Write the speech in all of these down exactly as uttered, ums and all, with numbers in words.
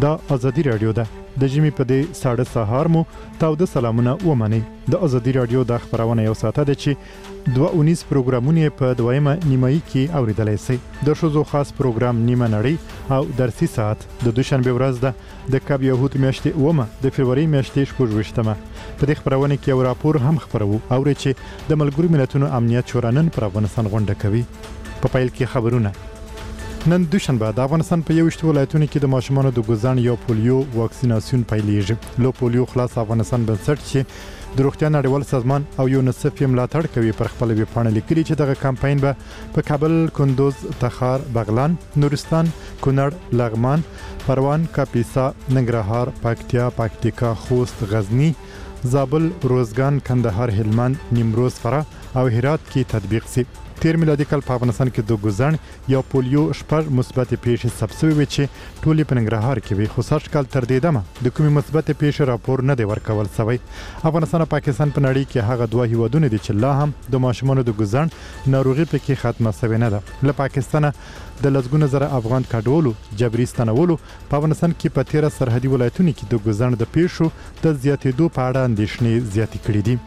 دا ازادي رادیو ده. د ژمي په دې ساړه سهار مو تاوده سلامونه ومنئ. د ازادي رادیو د خبرونه یو ساعته ده چې دوه اونیز پروګرامونه په دویمه نیمایي کې اوریدلای شئ. د شوزو خاص پروګرام نیمه نړۍ او درسي ساعت د دوشنبه ورځ ده د کاب یهود میاشتې اومه د فبرवरी میاشتې شپږویشتمه. په دې خبرونه کې یو راپور هم خبرو او چې د ملګرو ملتونو امنیت شورا نن پر افغانستان غونډه کوي. په پیل کې خبرونه. نن دوشنبه د افغانستان په یو شتو ولایتونو کې د ماشومانو د ګوزن یا پولیو واکسیناسیون پیلېږي. لو پولیو خلاص افغانستان بنسټ چې د روغتیا نړیوال سازمان او یونیسف یې ملاتړ کوي پر خپل ویبپاڼه لیکلي چې دغه کمپاین به په کابل، کندوز، تخار، بغلان، نورستان، کونړ، لغمان، پروان، کاپیسا، ننګرهار، پکتیا، پکتیکا، خوست، غزنی، زابل، روزګان، کندهار، هلمند، نیمروز، فراه او هرات کې تطبیق شي. تیر میلادي کال په افغانستان کې د ګوزن یا پولیو شپږ مثبت پیښې ثبت شوې وې چې ټولې په ننګرهار کې وي، خو سږ کال تر دې دمه د کومې مثبت پیښې راپور نه دی ورکول شوی. افغانستان او پاکستان په نړۍ کې هغه دوه هیوادونه دي چې لا هم د ماشومانو د ګوزن ناروغي پکې ختمه شوې نه ده. له پاکستانه د لسګونه زره افغان کډوالو جبري ستنولو په افغانستان کې په تیره سرحدي ولایتونو کې د ګوزن د پیښو د زیاتېدو په اړه اندېښنې زیاتې کړې دي.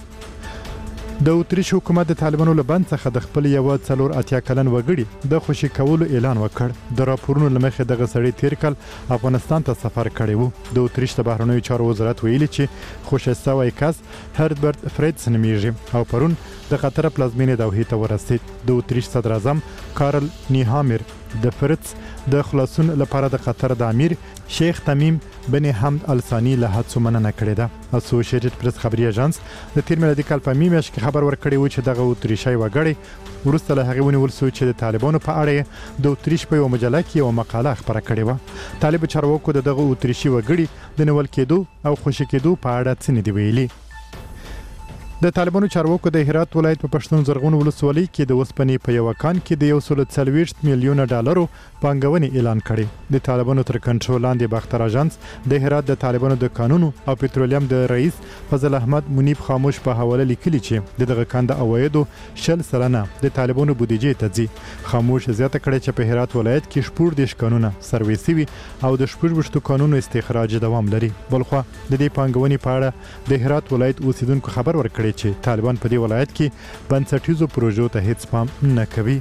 د اتریش حکومت د طالبانو له بند څخه د خپل یو څلور اتیا کلن وګړي د خوشي کولو اعلان وکړ. د راپورونو لمخې دغه سړی تیر کال افغانستان ته سفر کړی وو. د اتریش د بهرنیو چارو وزارت ویلي چې خوشي شوی کس هربرت فریدس نومیږي او پرون د قطر پلازمینې دوحې ته ورسید. د اتریش صدر اعظم کارل نیهامر د فریدس د خلاصون لپاره د قطر د امیر شیخ تمیم بن حمد الثانی له هڅو مننه کړې ده. اسوسییټډ پریس خبري اژانس د تیر میلادي کال په میاشت کې خبر ورکړی و چې دغه اتریشي وګړي وروسته له هغې ونیول شو چې د طالبانو په اړه د اتریش په یو مجله کې یو مقاله خبره کړې وه. طالب چارواکو د دغه اتریشي وګړي د نیول کېدو او خوشي کېدو په اړه څه نه دی ویلي. د طالبانو چارواکو د هرات ولایت په پښتون زرغون ولسوالۍ کې د وسپنې په یو کان کې د یو سل څلوېښت میلیونه ډالرو پانګونې اعلان کړي. د طالبانو تر کنټرول لاندې باختر اژانس د هرات د طالبانو د قانونو او پټرولیم د رئیس فضل احمد منیب خاموش په حواله لیکلي چې دغه کان د عوایدو شل سلنه د طالبانو بودیجې ته ځي. خاموش زیاته کړې چې په هرات ولایت کې شپږ دیرش قانونه سروې شوي او د شپږ قانونو استخراج دوام لري. بلخوا د دې پانګونې په اړه د هرات ولایت اوسیدونکو خبر ورکړي چې طالبان په دې ولایت کې بنسټیزو پروژو ته هیڅ پام نه کوي.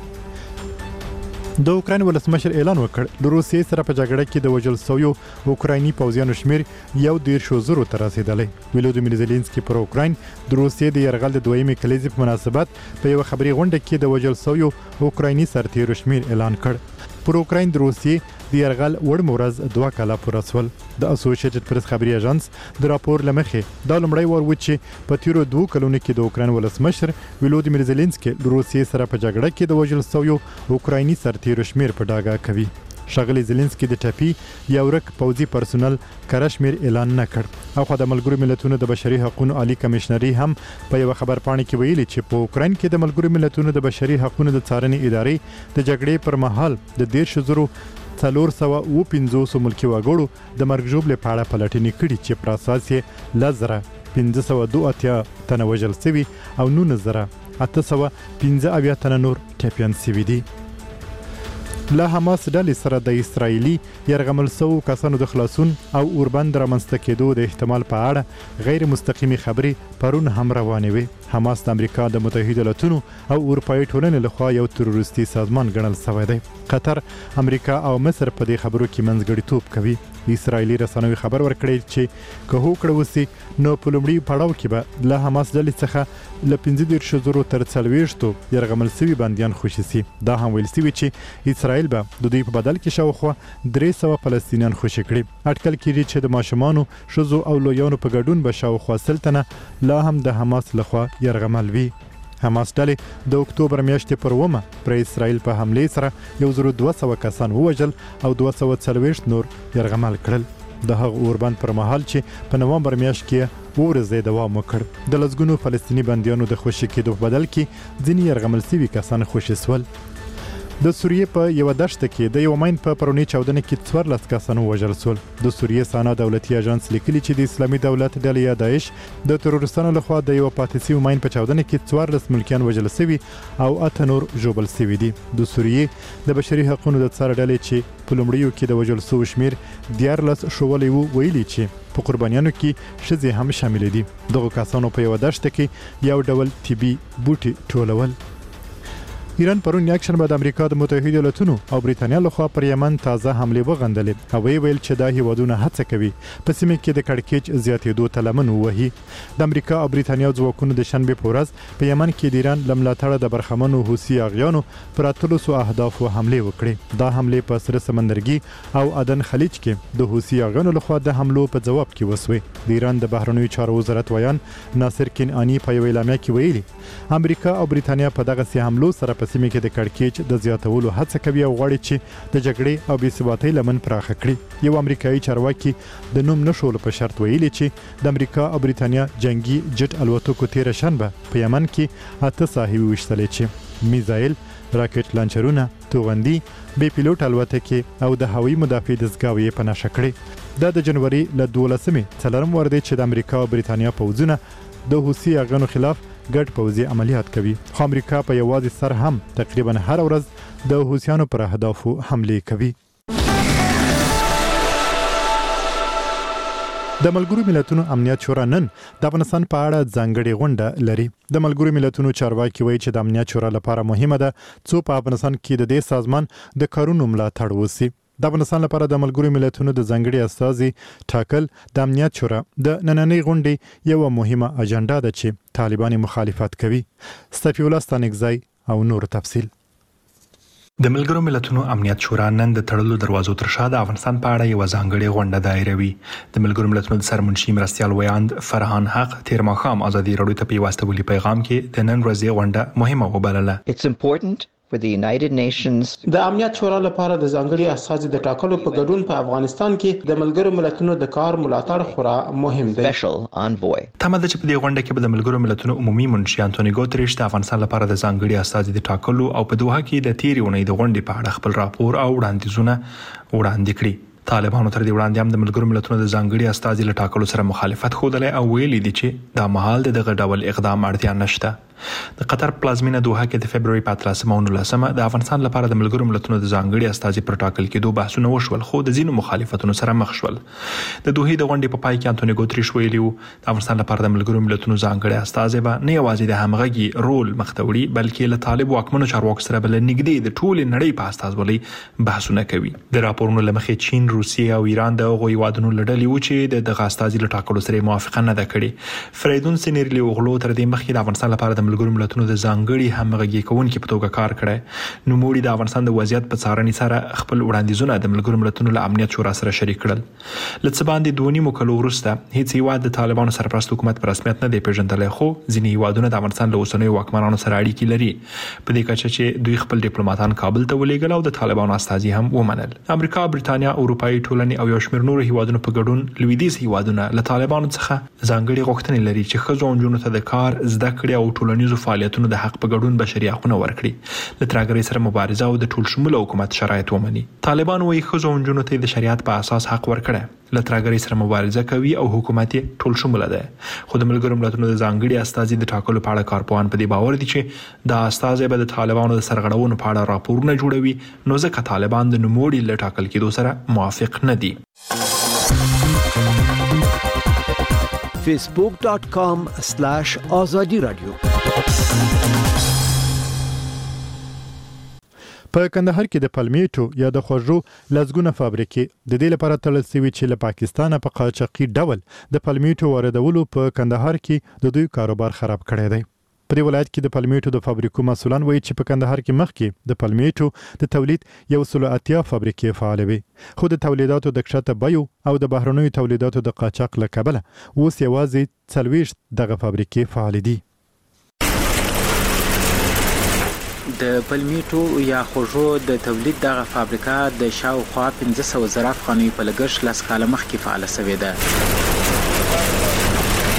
د اوکراین ولسمشر اعلان وکړ د روسیې سره په جګړه کې د وژل شویو اوکرایني پوځیانو شمیر یو دېرش زرو ته رسیدلی. ولودیمیر زيلنسکي پر اوکراین د روسیې د یرغل د دویمې کلیزې په مناسبت په یو خبري غونډه کې د وژل شویو اوکرایني سرتیرو شمیر اعلان کړ. پر اوکراین د روسیې د یرغل وړ مورز دوه کاله پوره شول. د اسوسییټډ پریس خبري اژانس د راپور لمخې دا لومړی وار و چې په تیرو دوه کلونو کې د اوکراین ولسمشر ولودیمیر زيلنسکي د روسیې سره په جګړه کې د وژل شویو اوکرایني سرتیرو شمیر په ډاګه کوي. ښاغلي زيلنسکي د ټپي یا ورک پوځي پرسونل کره شمیر اعلان نه کړ. او خو د ملګرو ملتونو د بشري حقوقو عالی کمشنري هم په یو خبرپاڼه کې ویلي چې په اوکراین کې د ملګرو ملتونو د بشري حقوقو د څارنې ادارې د جګړې پر مهال د دیرش زرو څلور سوه اوه پنځوس ملکي وګړو د مرګ ژوبلې په اړه پلټنې کړي چې پر اساس یې لس زره پنځه سوه دوه اتیا تنه وژل شوي او نولس زره اته سوه پنځه اویا تنه نور ټپیان شوي دي. له حماس ډلې سره د اسرایلي یرغمل شوو کسانو د خلاصون او اوربند رامنځته کېدو د احتمال په اړه غیر مستقیمې خبرې پرون هم روانې وې. حماس د امریکا د متحده ایالاتونو او اروپایي ټولنې لخوا یو تروریستي سازمان ګڼل شوی دی. قطر، امریکا او مصر په دې خبرو کې منځګړیتوب کوي. اسرایلي رسنیو خبر ورکړی چې که هوکړه وسي نو په لومړي پړاو کې به له حماس ډلې څخه له پنځه دیرش زرو تر څلوېښتو یرغمل شوي بندیان خوشي سي. دا هم ویل شوي چې اسرائیل به د دوی په بدل کې شاوخوا درې سوه فلسطینیان خوشي کړي. اټکل کېږي چې د ماشومانو، ښځو او لویانو په ګډون به شاوخوا سل تنه لا هم د حماس لخوا یرغمل وي. حماس ډلې د اکتوبر میاشتې پر اوومه پر اسرائیل په حملې سره یو زرو دوه سوه کسان ووژل او دوه سوه څلوېښت نور یرغمل کړل. د هغه اوربند پر مهال چې په نومبر میاشت کې اووه ورځې دوام وکړ. د لسګونو فلسطیني بندیانو د خوشي کېدو په بدل کې ځینې یرغمل شوي کسان خوشي شول. د سوریې په یو دشت کې د یو ماین په پرونی چاودنه کې څوارلس کسانو وژل شول. د سوریې سانا دولتي اژانس لیکلي چې د اسلامي دولت ډلې یا داعش د تروریستانو لخوا د یو پاتې شوي ماین په چاودنه کې څوارلس ملکیان وژل شوي او اته نور ژوبل شوي دي. د سوریې د بشري حقوقو د څار ډلې چې په لومړیو کې د وژل شوو شمیر دیارلس شولې وو ویلي چې په قربانیانو کې ښځې هم شامل دي. دغه کسانو په یو دشت کې یو ډول طبي بوټي ټولول. ایران پرون یکشنبه بعد امریکا د متحده ایالاتونو او بریتانیا لخوا پر یمن تازه حمله وغندلې او ویل چې دا هیوادونه هڅه کوي په سیمه کې د کړکېچ زیاتېدو ته لمن ووهي. د امریکا او بریتانیا ځواکونو د شنبه په ورځ په یمن کې د ایران لملاتړه د برخمنو حوثي اغیانو پر اتلسو اهدافو حمله وکړې. دا حمله په سره سمندرګي او عدن خلیج کې د حوثي اغیانو لخوا د حملو په جواب کې وسوي. د ایران د بهرنیو چارو وزارت ویان ناصر کنعانی په یو اعلامیه کې ویلي امریکا او بریتانیا په دغه سي حملو سره په سیمه کې د کړکېچ د زیاتولو هڅه کوي او غواړي چې د جګړې او بې ثباتۍ لمن پراخه کړي. یو امریکایي چارواکي د نوم نشولو په شرط ویلي چې د امریکا او بریتانیا جنگي جټ الوتکو تیر شنبه په یمن کې اته ساحوي وشتلې چې میزایل، راکټ لانچرونه، توغندي، بې پیلوټ الوتکې او د هوایي مدافع دستګاوې په نښه کړې. دا د جنوري له دولسمې څلورم ور دی چې د امریکا او بریتانیا پوځونه د حوثي اغیانو خلاف ګډ پوځي عملیات کوي. خو امریکا په یوازې سر هم تقریبا هر ورځ د حوثیانو پر اهدافو حمله کوي. د ملګرو ملتونو امنیت شورا نن د افغانستان په اړه ځانګړې غونډه لري. د ملګرو ملتونو چارواکي وایي چې د امنیت شورا لپاره مهمه ده څو په افغانستان کې د دې سازمان د کارونو ملاتړ وسی. د افغانستان لپاره د ملګرو ملتونو د ځانګړي استازي ټاکل د امنیت شورا د نننۍ غونډې یو مهمه اجنډا ده چې طالبان مخالفت کوي. صفی الله ستانکزی او نور تفصیل. د ملګرو ملتونو امنیت شورا نن د تړلو دروازو تر شا د افغانستان په اړه یو ځانګړې غونډه دایروي. د ملګرو ملتونو د سرمنشي مرستیال ویاند فرحان حق تیر ماښام ازادي راډیو ته په واستولي پیغام کې د نن ورځې غونډه مهمه وبلله. It's important for the United Nations د امنیت شورا لپاره د ځانګړي استازي د ټاکلو په ګډون په افغانستان کې د ملګرو ملتونو د کار ملاتړ خورا مهم دی. special envoy تمه ده چې په دې غونډه کې به د ملګرو ملتونو عمومي منشي انټونی ګوتریش د افغانستان لپاره د ځانګړي استازي د ټاکلو او په دوحه کې د تیرې اونۍ د غونډې په اړه خپل راپور او وړاندیزونه وړاندې کړي. طالبانو تر دې وړاندې هم د ملګرو ملتونو د ځانګړي استازي له ټاکلو سره مخالفت ښودلی او ویلي دي چې دا مهال د دغه ډول اقدام اړتیا نشته. د قطر پلازمینه دوحه کې د فبرवरी په اتلسمه او نولسمه د افغانستان لپاره د ملګرو ملتونو د ځانګړي استازي پر ټاکل کېدو بحثونه وشول خو د ځینو مخالفتونو سره مخ شول. د دوحې د غونډې په پای کې انټونی ګوتریش ویلي وو د افغانستان لپاره د ملګرو ملتونو ځانګړي استازي به نه یوازې د همغږي رول مختوري بلکې له طالب واکمنو چارواکو سره بل نږدې د ټول نړۍ په استازولۍ بحثونه کوي. د راپورونو لمخې چین، روسیې او ایران د هغوی وادونو لړلې و چې د غاستازي له ټاکلو سره موافقه نه ده کړې. فریدون سنیرلی اوغلو تر دې مخکې د افغانستان لپاره د ملګرو ملتونو د ځانګړي همغږي کوونکي په توګه کار کړی. نو موږ د افغانستان د وضعیت په څارنې سره خپل وړاندیزونه د ملګرو ملتونو له امنیت شورا سره شریک کړل. لڅ باندې دوه نیمو کلو وروسته هیڅ هیواد د طالبانو سرپرست حکومت په رسمیت نه دی پیژندلی خو ځینې هیوادونه د افغانستان له اوسنیو واکمنانو سره اړیکې لري په دې کچه چې دوی خپل ډیپلوماټان کابل ته ولېږل او د طالبانو استازي هم ومنل. امریکا، بریتانیا، اروپایي ټولنې او یو شمېر نورو هیوادونو په ګډون لویدیځ هیوادونه له طالبانو څخه ځانګړي غوښتنې لري چې ښځو او نجونو ته د کار، زده کړې او ټولنیزو فعالیتونو د حق په ګډون بشري حقونه ورکړي، له ترهګرۍ سره مبارزه او د ټول شموله حکومت شرایط ومني. طالبان وايي ښځو او نجونو ته د شریعت په اساس حق ورکړي، له ترهګرۍ سره مبارزه کوي او حکومت ټول شموله ده. خو د ملګرو ملتونو د ځانګړي استازي د ټاکلو په اړه کارپوهان په دې باور دي چې دا استازي به د طالبانو د سرغړونو په اړه راپورونه جوړوي، نو ځکه طالبان د نوموړي له ټاکل کېدو سره موافق نه دي. facebook dot com slash azadi radio. په کندهار کې د پلمیټو یا د خوږو لزګونه فابریکې د دې لپاره تړل شوي چې له پاکستانه په قاچاقي ډول د پلمیټو واردولو په کندهار کې د دوی کاروبار خراب کړی دی. په دې ولایت کې د پلمیټو د فابریکو مسؤلان وایي چې په کندهار کې مخکې د پلمیټو د تولید یو سل اتیا فابریکې فعال وي، خو د تولیداتو د کښته بیو او د بهرنیو تولیداتو د قاچاق له کبله اوس یوازې څلوېښت دغه فابریکې فعال دي. د پلمیټو یا خوږو د تولید دغه فابریکه د شاوخوا پنځه سوه زره افغانیو په لګښت لس کاله مخکې فعاله شوې ده.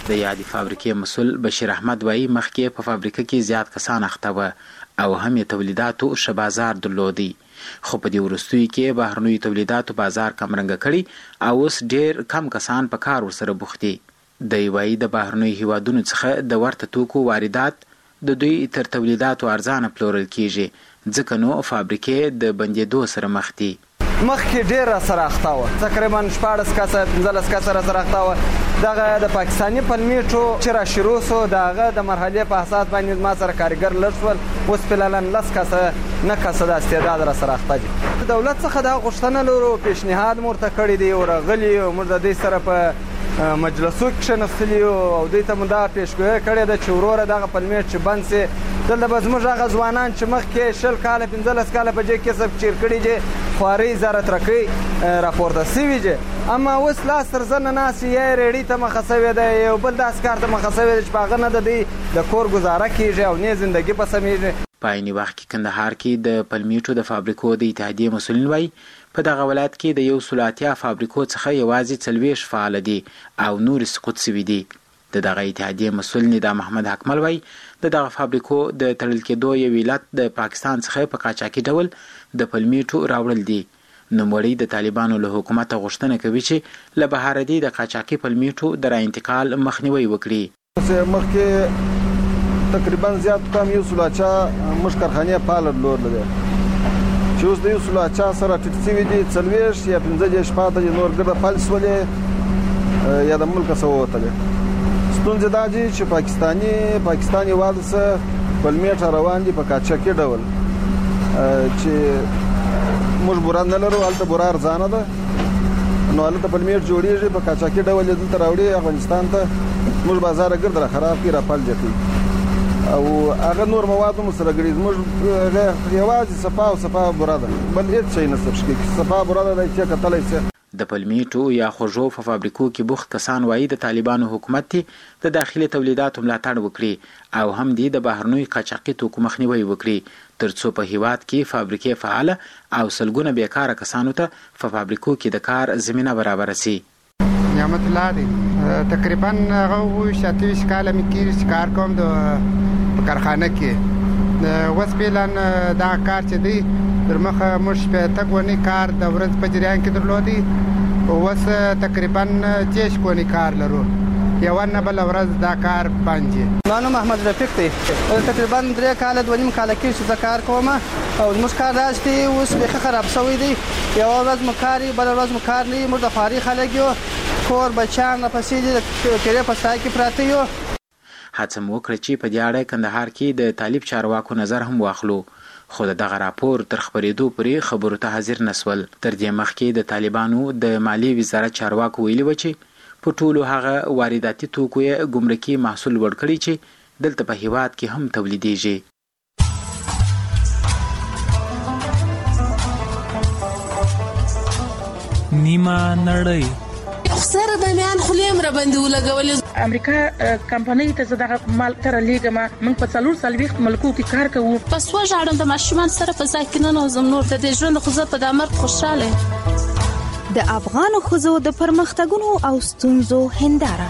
د یادې فابریکې مسؤل بشیر احمد وایي مخکې په فابریکه کې زیات کسان اخته وه او هم یې تولیداتو ښه بازار درلودی، خو په دې وروستیو کې بهرنیو تولیداتو بازار کمرنګه کړي او اوس ډېر کم کسان په کار ورسره بوخت دي. دی وایي د بهرنیو هیوادونو څخه د ورته توکو واردات د دوی تر تولیداتو ارزانه پلورل کیږي، ځکه نو فابریکې د بندېدو سره مخ دي. مخکې ډېر راسره اخته وه، تقریبا شپاړس کسه پنځلس کسه راسره اخته وه. دغه د پاکستاني پلمیټو چې را شروع سو د هغه د مرحلې په اساس باندې ما سره کارګر لږ شول، اوس فعلا لس کسه نه کسه د استعداد راسره اخته دي. د دولت څخه دا غوښتنه لرو، پیشنهاد مو ورته کړی دی، ورغلي یو موږ د دوی سره په مجلسو کې کښېنستلي یو او دوی ته مو دا پیشګویي کړې ده چې وروره دغه پلمیټ چې بند سي، دلته به زموږ هغه ځوانان چې مخکې شل کاله پنځلس کاله په دې کسب چیر کړي دي خوارۍ زره ترکۍ راپورته سوي دي، اما اوس لاس تر زنه ناستې یا یې ریړۍ ته مخه سوې ده، یو بل داسې کار ته مخه سوې ده چې په هغه نه د دوی د کور ګزاره کېږي او نه زندګي په سمېږي. په عیني وخت کې کندهار کې د پلمیټو د فابریکو د اتحادیې مسؤلین وایي په دغه ولایت کې د یو سل اتیا فابریکو څخه یوازې څلوېښت فعاله دي او نورې سقوط سوي دي. د دغه اتحادیې مسؤل ندا محمد حکمل وایي د دغه فابریکو د تړل کېدو یو علت د پاکستان څخه په قاچاقي ډول د پلمیټو راوړل دي. نوموړی د طالبانو له حکومته غوښتنه کوي چې له بهارني د قاچاقي پلمیټو د را انتقال مخنیوي وکړي. مخکې تقریبا زیات کم یو سل اتیا موږ کارخانې فعاله درلودلې چې اوس د یو سل اتیا سره ټیټ سوي دي، څلوېښت یا پنځه دېرش پاته دي، نور ګرده فلج سولې یا د ملکه څخه ووتلې. ستونزې دا دي چې پاکستاني پاکستان هېواد څخه پلمیټ روان دي په قاچاقي ډول چې موږ بوره نه لرو، هلته بوره ارزانه ده، نو هلته پلمیټ جوړېږي په قاچاقي ډول یې دلته راوړي افغانستان ته، موږ بازار ګرد را خراب کړي، را فلجه کړي او هغه نور مواد هم سره ګړي. زموږ یوازې صفا او صفا بوره ده، بل هېڅ شی نشته پکې، صفا بوره ده چې کتلی شي. د پلمیټو یا خوږو په فابریکو کې بوخت کسان وایي د طالبانو حکومت دي د داخلي تولیداتو ملاتړ وکړي او هم دي د بهرنیو قاچاقي توکو مخنیوي وکړي ترڅو په هیواد کې فابریکې فعاله او سلګونه بیکاره کسانو ته په فابریکو کې د کار زمینه برابره سي. نعمت الله دی تقریبا هغه اووه اتهویشت کاله مې کېږي چې کار کوم د په کارخانه کې. اوس فعلا دا کار چې دی تر مخه موږ شپېته ګونې کار د ورځ په جریان کې درلودی، اوس تقریبا دېرش ګونې کار لرو، یوه نه بله ورځ دا کار بند دی. زما نوم محمد رفیق دی، تقریبا درې کاله دوه نیم کاله کېږي چې زه کار کوم او زموږ کار داسې دی اوس بیخي خراب شوی دی، یوه ورځ مو کار وي بله ورځ مو کار نه وي، موږ د خواري خلک یو، کور بچیان راپسې دي، د کرې په سایه کې پراته یو. هڅه مو وکړه چې په دې اړه کندهار کې د طالب چارواکو نظر هم واخلو، خو د دغه راپور تر خبرېدو پورې خبرو ته حاضر نسول. تر دې مخکې د طالبانو د مالیې وزارت چارواکو ویلي و چې په ټولو هغه وارداتي توکو یې ګمرکي محصول ورکړی چې دلته په هیواد کې هم تولیدېږي. نیمه نړۍ سره د میان خلیم را باندې ولګولې. امریکا کمپنۍ ته زه دغه مال تر لېږم، موږ په څلور څلوېښت ملکو کې کار کوو. پس وژاړم د ماشومان سره په ځای کې ننوځم، نور د دې ژوند خو زه په دا مرګ خوشحاله یم. د افغانو ښځو د پرمختګونو او ستونزو هنداره.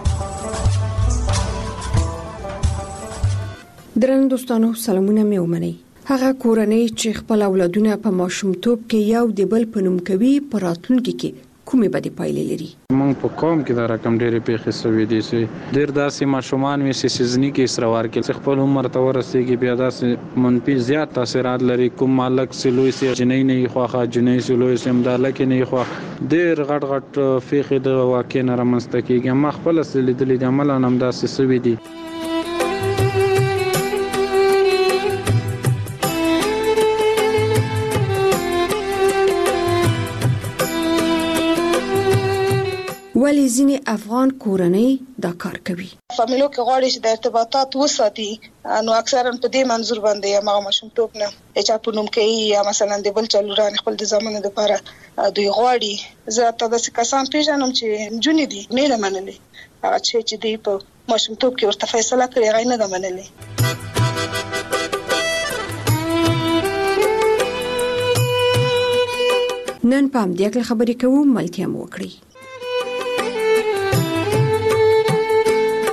درنو دوستانو سلامونه مې ومنئ. هغه کورنۍ چې خپل اولادونه په ماشومتوب کې یو د بل په نوم کوي په راتلونکي کې کومې بدې پایلې لري؟ موږ په قوم کې دا رقم ډېرې پیښې شوې دي چې ډېر داسې ماشومان وي چې سیزني کې اسروار کې خپل عمر ته ورسېږي، بیا داسې منفي زیات تاثیرات لري. کوم مالک چې لوی سي جنۍ نه یې خوښه، جنۍ چې لوی سي امداله کې نه یې خوښه، ډېر غټ غټ پیښې د واقع نه رامنځته کېږي. ما خپله لیدلې دي، عملاً همداسې شوي دي. ولی ځینې افغان کورنۍ دا کار کوي. فامیلو کې غواړي چې د ارتباطات وساتي، نو اکثرا په دې منظور باندې یا هغه ماشومتوب نه چې په نوم کوي یا مثلا د بل چلوران خپل د زمانه لپاره دوی غواړي. زه تاسو داسې کسان پیژنم چې جونې دي نه ده منلې، هغه چې دوی په ماشومتوب کې ورته فیصله کړې هغه نه ده منلې. نن په همدې کې خبرې کوو، ملتیا مو وکړئ.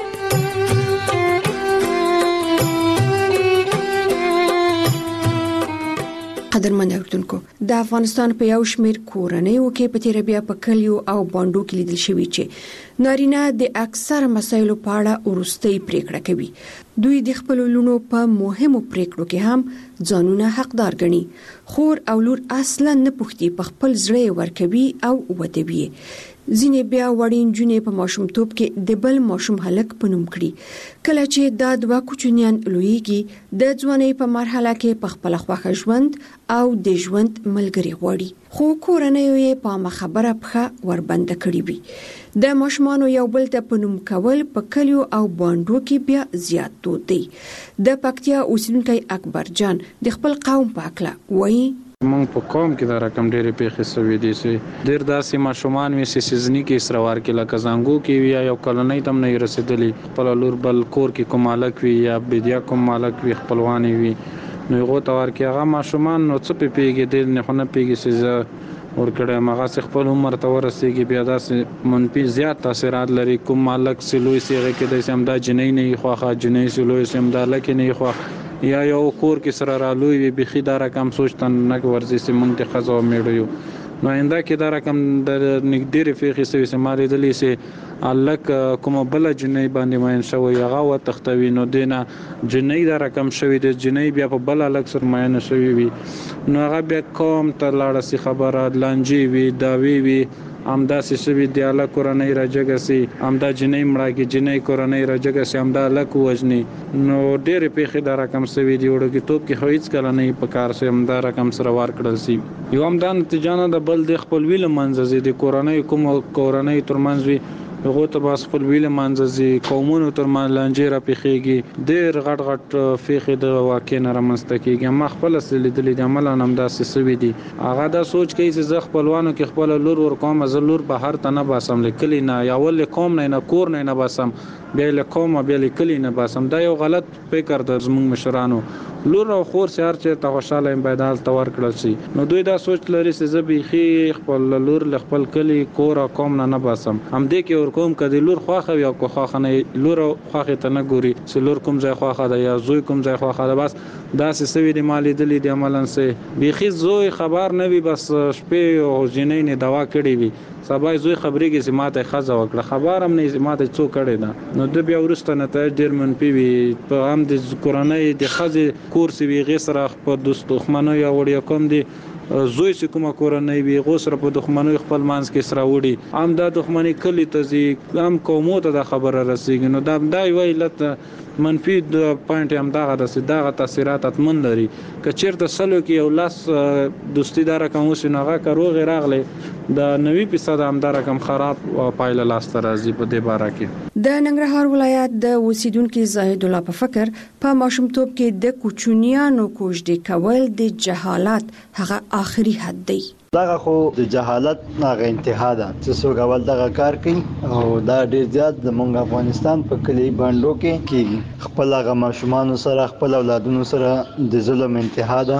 قدرمن اوردونکو د افغانستان په یو شمیر کورنیو کې په تیر بیا په کلیو او باندو کې لیدل شوی چې نارینه د اکثر مسایلو په اړه ورستۍ پریکړه کوي. دوی د خپل لونو په مهمو پریکړو کې هم ځانونه حقدار ګڼي. خور او لور اصلا نه پوښتي، په خپل زړه ورکوي او ودوي. ځینې بیا وړین جونې په ماشومتوب کې د بل ماشوم هلک په نوم کړي. کله چې دا دوه کوچنیان لویږي د ځوانۍ په مرحله کې په خپل خوښه ژوند او د ژوند ملګری غواړي، خو کورنۍ یې په خبره پخه وربنده کړی وي. د ماشومانو یو بل ته په نوم کول په کلیو او باندو کې بیا زیات دود دی. د پکتیا اوسیدونکی اکبر جان د خپل قوم په اړه وایي: مونږ په قوم کې دا رقم ډېرې پیښې سوي دي چې ډېر داسې ماشومان وي چې سیزني کې اسروار کې لکه زنګو کې وي یا کلنۍ تم نه رسیدلی، خپل لور بل کور کې کوم مالک وي یا بدیا کوم مالک وي خپلوانی وي، نو هغه تور کې هغه ماشومان نو څه پیږي دل نه خو نه پیږي چې ورکړه مغه خپل عمر ته ورسېږي بیا داسې منفي زیات تاثیرات لري. کوم مالک سلوي سیغه کې د سمدا جنۍ نه خوخه جنۍ سلوي سمدا لکه نه خوخه یا یو کور کې سره رالوي وي بخي دا رقم سوچتن نه ورزي سي مونږ ته خزو میړو. نو انده کې دا رقم د نګډيري فيخي سوي سماري دلی سي الک کوم بل جنۍ باندې ماین شوی هغه و تختوي، نو دینه جنۍ دا رقم شوی د جنۍ بیا په بل الک سر ماین شوی وي، نو هغه بیا کوم ته لاړه سي خبره لانجی وي داوی وي امدا سشوی دی الله قرآنی راجګسي امدا جنۍ مړه کې جنۍ قرآنی راجګسي امدا لک وجني. نو ډېر پیخي دا رقم سوي دی وړو کې توپ کې هیڅ کله نه په کار سي امدا رقم سره وار کړل سي. یو امدا نتیجه نه د بل د خپل ویل منځ زی د قرآنی کوم قرآنی ترمنځ وي هغه ته بس خپل ویل منځزي قومونو تر مان لانجې را پیخيږي ډېر غټ غټ فیخي د واقع نه رامنځته کیږي. ما خپل اصلي دلی د عمل نام داسې سوي دي هغه دا سوچ کوي چې زه خپلوانو کې خپل لور ور کوم زلور په هر تنه باسم لیکلی نه یا ول کوم نه نه کور نه نه باسم بیا له کوم بیا لیکلی نه باسم. دا یو غلط فکر د زموږ مشرانو. لور او خور سره چې ته خوشاله بيدال تور کړل شي نو دوی دا سوچ لري چې زه بيخي خپل لور ل خپل کلی کور او کوم نه نه باسم. هم دې کې ور کوم کدي لور خوخه یا کو خوخه نه لور خوخه ته نه ګوري چې لور کوم ځای خوخه ده یا زوی کوم ځای خوخه ده، بس دا سوي د مالی دلی د عملن سه بيخي زوی خبر نه وي بس شپې او جنۍ نه دوا کړی وي سبا زوی خبرې کې سماته خزه وکړه خبر هم نه سماته څو کړي ده. نو د بیا ورسته نه ته ډیر من پیوي په هم د قرآنی د خزه کورس وی غسر په دوست دښمنو یا وړیا کوم دي زوی چې کومه کورنۍ وي غوسره په دښمنو خپل مانس کې سره وړي ام دا دښمنۍ کلی ته زی ام کومو ته د خبره رسیږي. نو دا دای ویلت منفي د پوینټ هم دا غته دا تاثیرات اتمن لري ک چیرته سلو کې یو لاس دوستی دار کوم وسنغه کروغ راغله د نوي فیصد هم دا رقم خراب پایله لاس راځي په دې باره کې. د ننګرهار ولایت د اوسیدونکو زاهد الله په فکر په ماشومتوب کې د کوچنیانو کوژدې کول د جهالت هغه آخري حد دی. دغه خو د جهالت هغه انتها ده چې څوک اول دغه کار کوي او دا ډیر زیات د مونږ افغانستان په کلی باندې کې کیږي. خپل هغه ماشومان سره خپل اولادونو سره د ظلم انتها ده.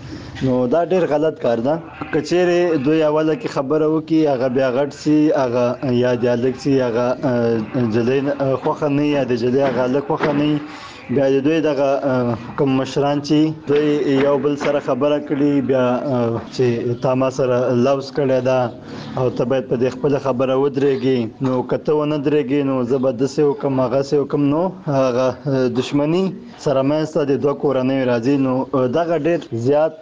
نو دا ډیر غلط کار ده. کچېره دوی اوله کې خبره وکي هغه بیا غټ سي هغه یا د الکسي هغه جلین خوخه نه یا د جلی هغه لک خوخه نه بیا دوی دغه کوم مشران چې دوی یو بل سره خبره کړي بیا چې تاسو سره لوز کړی دا او ته باید په خپل خبره ودرېږي نو کته ونه درېږي نو زبردست حکم هغه سه حکم نو هغه دښمنی سره مېسته د دوه کورنۍ راځي. نو دغه ډیر زیات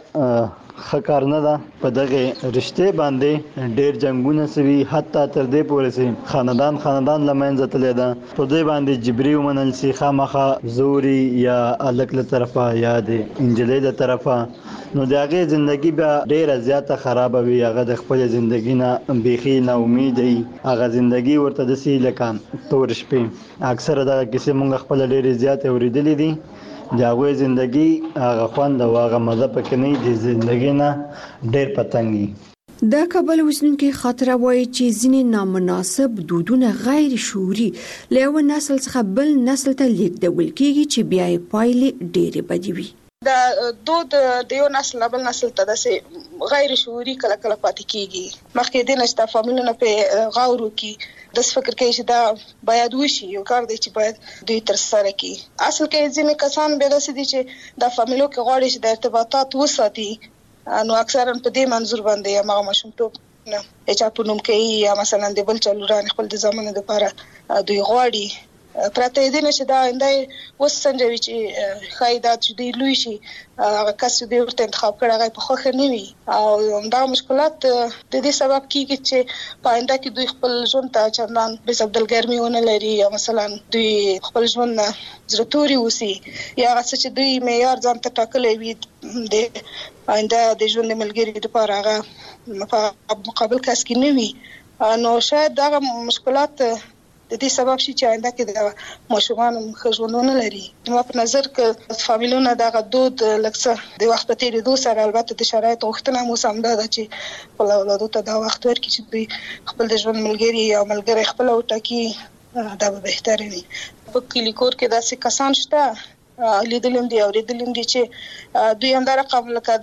خکار نه ده. په دغه رشته باندې ډیر جنگونه سوي حتی تر دې پورې سي خاندان خاندان لمنځه تللی ده. په دې باندې جبري ومنل سي خامخه زوري یا الک له طرفه یا د انجلۍ له طرفه. نو دغه ژوندۍ به ډیره زیاته خراب وي. هغه د خپل ژوندۍ نه بيخي نه امید وي. هغه ژوندۍ ورته د سي لکان تور شپې اکثره دغه کیسه مونږ خپل ډیره زیاته اوریدلې دي. داغه ژوندۍ هغه خوند او هغه مزه پکې نه دي. ژوندۍ نه ډېر پتنګي. د کابل وسنونکو خاطره وایي چې ځینې نامناسب دودونه غیر شعوري له یو نسل څخه بل نسل ته لیږدول کیږي چې بیا یې پایلې ډېرې بدې وي. د دود د یو نسل بل نسل ته د غیر شعوري کله کله پاتې کیږي. مخکې د نشته فامیلونه په غاورو کې د فکر کوي چې دا باید وشي یو کار دی چې باید دوی تر سره کړي. اصل کې ځینې کسان به داسې دي چې د فامیلو کې غواړي چې د ارتباطات وساتي نو اکثرا په دې منظور باندې هغه ماشومتوب نه چې په نوم کې یا مثلا د بل چلوران خپل د زمانه لپاره دوی غواړي پراته دې نشه دا اندای وسنجوي چې خایدات چې دی لوي شي هغه کس دې ورته انتخاب کړی هغه په خوخه نه وي او دا مشکلات د دې سبب کیږي چې پاینده کې دوی خپل ژوند ته چندان به سبدل ګرمي ونه لري یا مثلا دوی خپل ژوند زړتوري وسی یا څه چې دوی معیار ځان ته ټاکلې وي د پاینده د ژوند ملګری لپاره هغه په مقابل کس کې نه وي نو شاید دا مشکلات د دې سبب شي چې آینده کې د ماشومان خژوندونه لري نو په نظر کې فامیلونه دا غدود لکه د وخت په تیریدو سره البته د شرایط غوښتنه مو سم ده چې خپل اولادو ته دا وخت ورکړي چې دوی خپل د ژوند ملګری یا ملګری خپل وټاکي دا به بهتره وي په کلی کور کې داسې کسان شته لیدلم دي او لیدلم دي چې دوی هم دا رقم لکه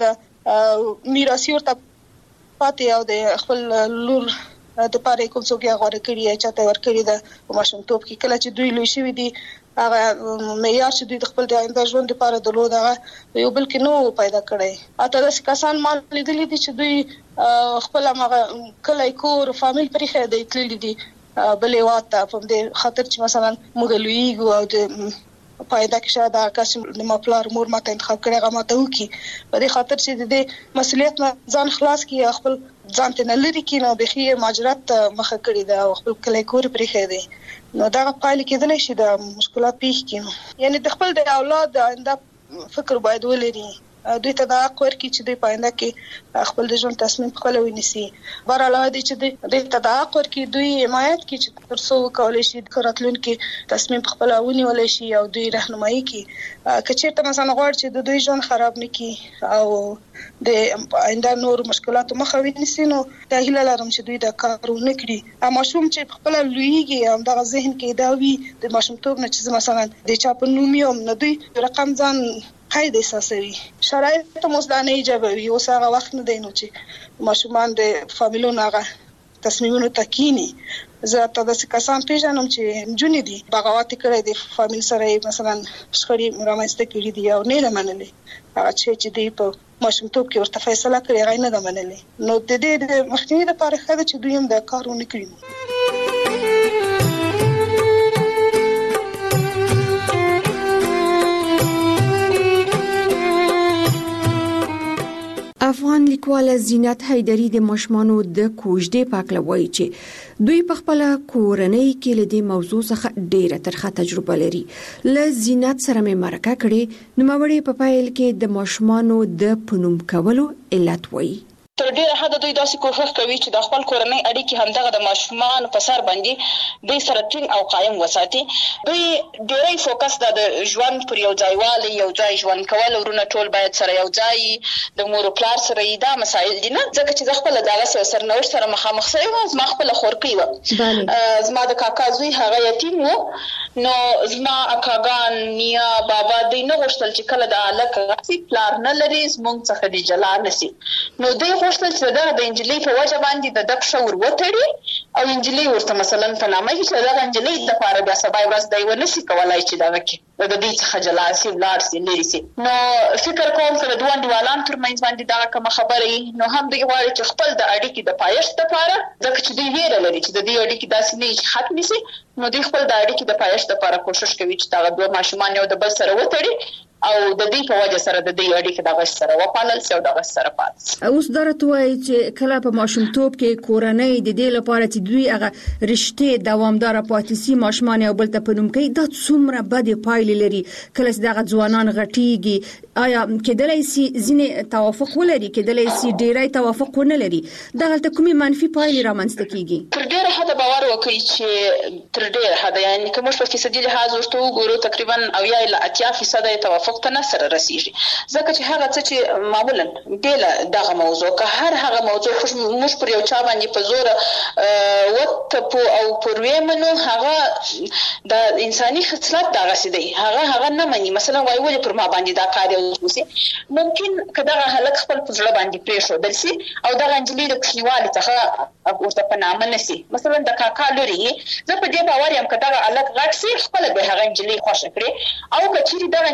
د میراثي ورته پاتې او د خپل لور د پاره کوم څوک یې غوړه کړی چې ته ورکړی د ماشومتوب کې کله چې دوی لوي شوی دي هغه معیار چې دوی د خپل د آینده ژوند لپاره درلود هغه یو بل کې نو پیدا کړی اته داس کسان مال لیدلې دي چې دوی خپل هغه کله کور فامیل پرې خې دی تللی دي بلې واته په دې خاطر چې مثلا موږ لویږو او د پایدا کې شاید دا کس د مپلار مور ماته انتخاب کړی هغه ماته وکي په دې خاطر چې د مسولیت ځان خلاص کی خپل ځان ته لري کې نو بخي ماجرات مخه کړی دا خپل کلی کور پرې خې دی نو دا پایل کېدل شي د مشکلات پیښ کینو یعنی د خپل د اولاد د فکر باید ولري دوی ته دا اقوار کې چې دوی پاینده کې خپل د ژوند تصمیم خپل ونیسي بار علاوه دي چې دوی ته دا اقوار کې دوی حمایت کې چې ترڅو کولای شي د راتلون کې تصمیم خپل ونیول شي او دوی راهنمایي کې کچېرته مثلا غواړي چې د دوی ژوند خراب نه کړي او د آینده نور مشکلات مخه ونیسي نو دا هیله لرم چې دوی دا کار ونه کړي اما شوم چې خپل لویږي هم د ذهن کې دا وي د ماشومتوب نه چې مثلا د چا په نومیوم نه دوی رقم ځان قید احساسوي شرایط مزدانه ایجابوي اوس هغه وخت نه دی نو چې ماشومان د فامیلونو هغه تصمیمونو تکینی زه ته د کسان پیژنم چې جونې دي بغاوت کړی دی فامیل سره مثلا شخړې مرامسته کړې دي او نه منلې هغه چې دی په ماشومتوب کې ورته فیصله کړې هغه نه منلې نو د دې د مخنیوي لپاره خاله چې دوی هم د کارونه کړی افغان لیکواله زینت حیدری د ماشومانو د کوژدې پاکله وایي چې دوی په خپل کورنۍ کې له دې موضوع څخه ډیره ترخه تجربه لري ل زینت سره مې مرکه کړې نو مړې په پایل کې د ماشومانو د پنوم کولو علت وایي تر ډیره حد دوی داسې کوښښ کوي چې د خپل کورنۍ اړیکې همدغه د ماشومان په سر باندې دوی سره ټینګ او قایم وساتي دوی ډیری فوکس د ژوند پر یو ځای والی یو ځای ژوند کول ورونه ټول باید سره یو ځای د مور او پلار سره دا مسایل دي نه ځکه چې خپل دغه سره سرنوشت سره مخامخ شوی و زما خپل خورکی و زما د کاکا زوی هغه یتیم و نو زما اکاګان نیا بابا دوی نه غوښتل چې کله د الک غسی پلار نه لري زمونږ څخه دی جلا نسی نو دوی غوښتل چې دا د انجلۍ په وجه باندې د دک شور وتړي او انجلۍ ورته مثلا په نامه کې چې دا انجلۍ د پاره بیا سبا ورځ دی ونسی کولای چې دا وکړي د دې څخه جلا سي ولار سي لري سي نو فکر کوم چې دوه انډیوالان ترمنځ باندې دا کوم خبرې نو هم دوی غواړي چې خپل د اړیکې د پایښت لپاره ځکه چې دوی ویره لري چې د دې اړیکې داسې نه شي ختم شي نو دوی خپل د اړیکې د پایښت لپاره کوشش کوي چې دا دوه ماشومان یو د بل سره وتړي او د دې په وجه سره د دې اړیکې د غش سره وپالل سي او د غش سره پات اوس درته وایي چې کله په ماشومتوب کې کورنۍ د دې لپاره چې دوی هغه رشتې دوامدار پاتې سي ماشومان یو بل ته پنوم کوي دا څومره بد پایلې لري کله چې دغه ځوانان غټيږي آیا کېدلای سي ځینې توافق ولري کېدلای سي ډیری توافق ونه لري دغه ته کومي منفي پایلې رامنځته کیږي تر ډیره حد باور وکړي چې تر ډیره حد یعنی کوم څه فیصدي لحاظ ورته وګورو تقریبا او یا اله اتیا فیصد توافق ته نه سره رسیږي ځکه چې هغه څه چې معمولا بل دغه موضوع که هر هغه موضوع خوش مش پر یو چا باندې په زور وت په او پر ویمنو هغه د انساني خصلت دغه سي هغه هغه نه مني مثلا وای ولې پر ما باندې دا کار وسی ممکن کداغه هلک خپل په ځړه باندې پېښو دلسي او دغه انجلۍ د کښنیوالي څخه ورته په نامه نسی مثلا د کاکا لوري زه په دې باور یم کداغه هلک غټ سي خپل به هغه انجلۍ خوښ کړي او کچېری دغه انجلۍ په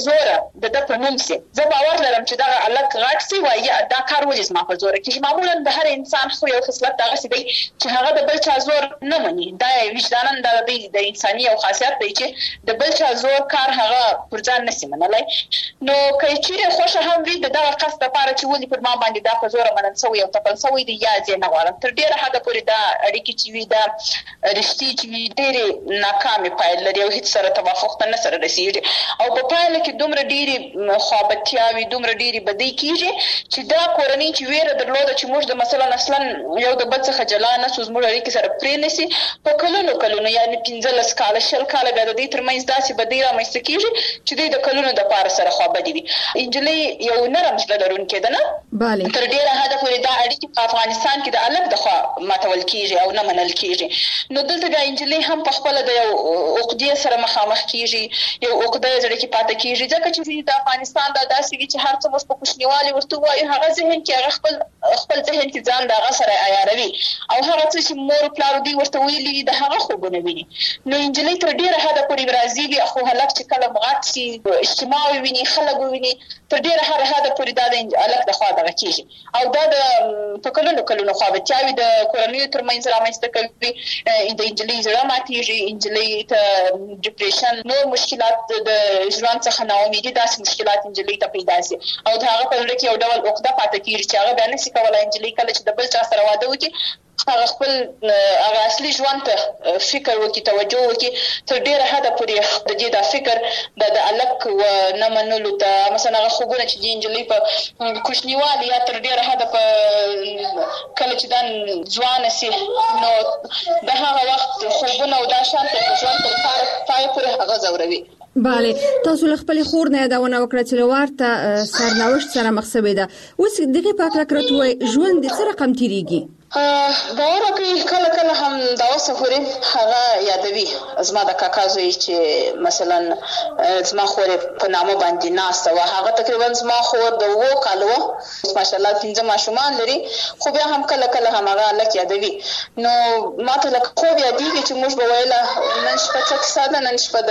زوره د د په نوم سي زه باور لرم چې دا الک غاټ سي وایي دا کار ولې زما په زوره کې معمولا د هر انسان خو یو خصلت دغه سي دی چې هغه د بل چا زور نه مني دا وجدانن د د انساني او خاصیت دی چې د بل چا زور کار هغه پر ځان نسی منلای نو کله چې خوشا هم وي د دغه قصد لپاره چې ولې پر ما باندې دا په زوره منل سوی او تپل سوی دی یا ځنه غواړم تر ډیره حد پورې دا اړیکې چې وي دا رښتې چې وي ډېرې ناکامې پایلې لري او هیڅ سره توافق ته نه سره رسېږي او په پایله کې دومره ډېرې خوابتیاوې دومره ډېرې بدۍ کېږي چې دا کورنۍ چې ویره درلوده چې موږ د مثلا اصلا یو د بل څخه جلا نه سو زموږ اړیکې سره پرې نه سي په کلونو کلونو یعنې پنځلس کاله شل کاله بیا د دوی ترمنځ داسې بدۍ رامنځته کېږي چې دوی د کلونو دپاره سره خوابدي وي نجلۍ یو نرم زړه لرونکې ده نه تر ډېره حده پورې دا اړیکې په افغانستان کې د الګ د خوا ماتول کېږي او نه منل کېږي نو دلته بیا نجلۍ هم په خپله د یو عقدې سره مخامخ کېږي یو عقده یې زړه کې پاته کېږي ځکه چې د افغانستان دا داسې وي چې هر څه موږ په کوچنیوالي ورته ووایو هغه ذهن کې هغه خپل خپل ذهن کې ځان د هغه سره عیاروي او هغه څه چې مور پلار دوی ورته ویلي وي د هغه خوبونه ویني نو نجلۍ تر ډېره حده پورې راضي وي خو هلک چې کله مغات سي اجتماع وویني خلک وویني تر ډېره حده پورې دا د هلک د خوا دغه کېږي او دا د په کلونو کلونو خوابتیاوې د کورنیو ترمنځ رامنځته کوي د نجلۍ زړه ماتېږي نجلۍ ته ډپریشن نور مشکلات د ژوند څخه ناامیدي داسې مشکلات نجلۍ ته پیدا سي او د هغه په زړه کې یو ډول عقده پاته کېږي چې هغه بیا نسي کولی نجلۍ کله چې د بل چا سره واده وکړي هغه خپل هغه اصلي ژوند ته فکر وکړي توجه وکړي تر ډېره حده پورې د دې دا فکر د د الک و نه منلو ته مثلا هغه خوبونه چې د نجلۍ په کوچنیوالي یا تر ډېره حده په کله چې دا ځوانه سي نو د هغه وخت خوبونه او دا شان ته ژوند تر پایه پورې هغه ځوروي بله تاسو له خپلې خور نه یادونه وکړه چې له ورته سرنوشت سره مخ شوې ده اوس دغې په هکله که راته ووایي ژوند دې څه رقم تېرېږي باور وکړئ کله کله هم دا اوسه پورې هغه یادوي زما د کاکا زوی چې مثلا زما خور په نامه باندې ناسته وه هغه تقریبا زما خور د اوو کالو وه ماشاءالله پنځه ماشومان لري خو بیا هم کله کله هم هغه هلک یادوي نو ما ته لکه خوب یادېږي چې موږ به ویله نن شپه څه کیسه ده نن شپه د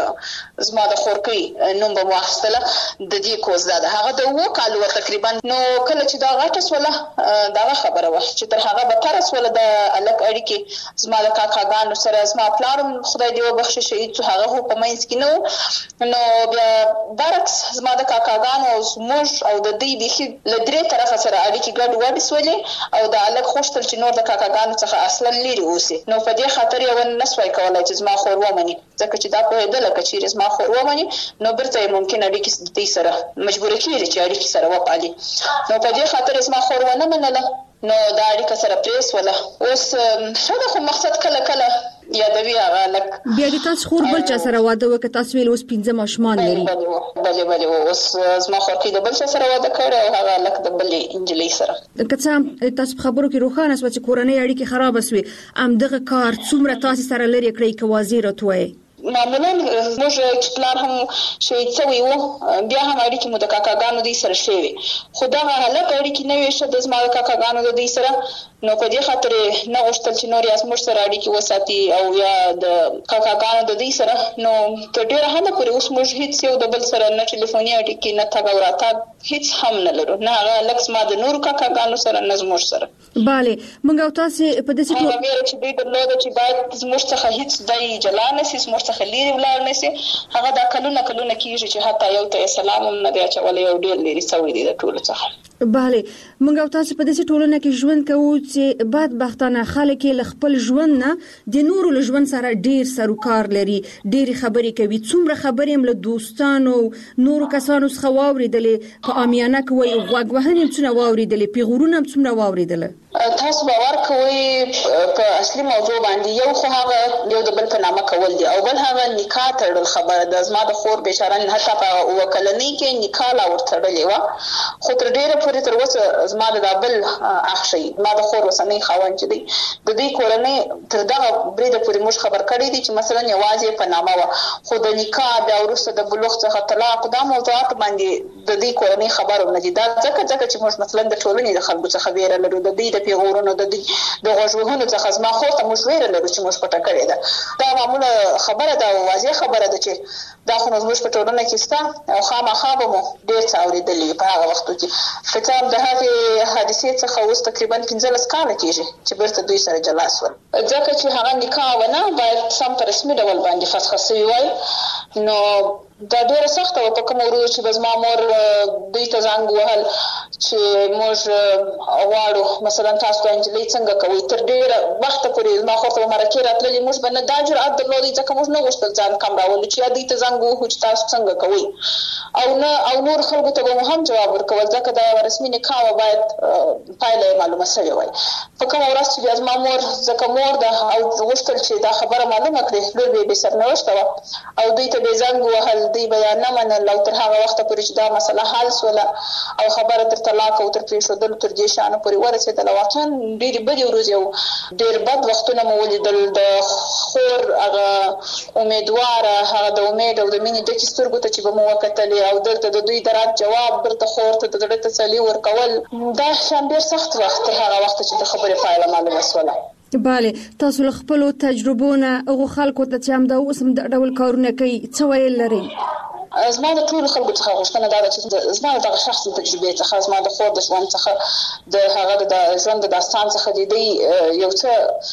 زما د خورکۍ نوم به مو اخیستله د دې کوز دا ده هغه د اوو کالو وه تقریبا نو کله چې دا غټه سوله دغه خبره وه چې تر هغه بتره سوله د الک اړیکې زما د کاکاګانو سره زما پلار هم خدای دې وبخښي شهید شو هغه خو په منځ کې نه و نو بیا برعکس زما د کاکاګانو او زموږ او د دوی بیخي له درې طرفه سره اړیکې ګډ وډې سولې او د الک غوښتل چې نور د کاکاګانو څخه اصلا لرې اوسي نو په دې خاطر یې ونه نسوای کولی چې زما خور ومني ځکه چې دا پوهېدله که چېرې زما خور ومني نو بیرته یې ممکن اړیکې د دوی سره مجبوره کېږي چې اړیکې سره وپالي نو په دې خاطر یې زما خور ونه منله نو دا اړیکه سره پرېسوله اوس ښه ده خو مقصد کله کله یادوي هغه لک بیا د تاسو خور بل چا سره واده وکړه تاسو ویل اوس پنځه ماشومان لري بلې بلې اوس زما خورکۍ د بل چا سره واده کړی او هغه لک د بلې نجلۍ سره که څه هم تاسو په خبرو کې روښانه شوه چې کورنۍ اړیکې خرابه سوې همدغه کار څومره تاسې سره لرې کړی که واضح راته ووایئ معمولا موږ چې پلار هم شهید شوی و بیا هم اړیکې مو د کاکاګانو دوی سره ښې وې خو دغه هلک اړیکې نه وې ښه د زما د کاکاګانو د دوی سره نو په دې خاطر نه غوښتل چې نور یا زموږ سره اړیکې وساتي او یا د کاکاګانو د دوی سره نو تر ډېره حده پورې اوس موږ هېڅ یو د بل سره نه ټلیفوني اړیکې نه تګ او راتګ هېڅ هم نه لرو نه هغه هلک زما د نورو کاکاګانو سره نه زموږ سره بله موږ او تاسې په داسې هغه ویره چې دوی درلوده چې باید زموږ څخه هېڅ دی جلا نه سي زموږ څخه لرې ولاړ نه سي هغه دا کلونه کلونه کېږي چې حتی یو ته یې سلام هم نه دی اچولی یو ډېر لرې سوی دی د ټولو څخه بله موږ او تاسو په داسې ټولنه کې ژوند کوو چې بدبختانه خلک یې له خپل ژوند نه د نورو له ژوند سره ډېر سروکار لري ډېرې خبرې کوي څومره خبرې هم له دوستانو نورو کسانو څخه واورېدلې په عامیانه کې وایي غوږ وهنې هم څومره واورېدلې پیغورونه هم څومره واورېدله تاسو باور کوئ په اصلي موضوع باندې یو خو هغه یو د بل په نامه کول دي او بل هغه نکاح تړل خبره ده زما د خور بېچاره حتی په اووه کلنۍ کې نکاح لا ورتړلې وه خو تر ډېره پورې تر اوسه زما د دا بل اخ شي زما د خور اوسنی خاوند چې دی د دوی کورنۍ تر دغه بریده پورې موږ خبر کړی دي چې مثلا یوازې په نامه وه خو د نکاح بیا وروسته د بلوغ څخه طلاق دا موضوعات باندې د دوی کورنۍ خبر هم نه دي دا ځکه ځکه چې موږ مثلا د ټولنې د خلکو څخه ویره لرو د دوی د پیغورونو د د غوښوهونو څخه زما خور ته موږ ویره لرو چې موږ پټه کړې ده. دا معموله خبره ده، واضح خبره ده چې دا خو زموږ په ټولنه کې شته او خامخا به مو ډېر څه اورېدلي په هغه وختو کې. فکر د هغې حادثې څخه اوس تقریبا پنځلس کاله کېږي چې بیرته دوی سره جلا شول، ځکه چې هغه نکاح ونه باید سم په رسمي ډول باندې فسخه سوي وای. نو دا ډېره سخته وه په کومه ورځ چې به زما مور دوی ته زنګ ووهل چې موږ غواړو مثلا تاسو ته نجلۍ څنګه کوئ. تر ډېره وخته پورې زما خور ته به مرکې راتللې، موږ به نه دا جرأت درلودی ځکه موږ نه غوښتل ځان کم راولو چې یا دوی ته زنګ ووهو چې تاسو څنګه کوئ، او نه او نور خلکو ته به مو هم جواب ورکول ځکه دا یوه رسمي نکاح وه، باید پایله یې معلومه سوې وای. په کومه ورځ چې بیا زما مور ځکه مور ده او غوښتل چې دا خبره معلومه کړي، لور به یې بې سرنوشته وه او دوی ته به یې زنګ ووهل، دوی به یا نه منل او تر هغه وخته پورې چې دا مسله حل سوله او خبره تر طلاق او تر پرېښودلو تر دې شیانو پورې ورسېدله. واقعا ډېرې بدې ورځې او ډېر بد وختونه مو ولیدل. د خور هغه امیدواره، هغه د امید او د مینې ډکې سترګو ته چې به مو وکتلې او دلته د دوی د رد جواب، دلته خور ته د زړه تسلي ورکول، دا شیان ډېر سخت وخت تر هغه وخته چې د خبرې پایله معلومه سوله. بله، تاسو له خپلو تجربو نه هغو خلکو ته چې همدا اوس هم د ډول کارونه کوي څه ویل لرئ؟ زما د ټولو خلکو څخه غوښتنه دا ده چې زما د دغه شخصي تجربې څخه، زما د خور د ژوند څخه، د هغه د ژوند د داستان څخه د دوی یو څه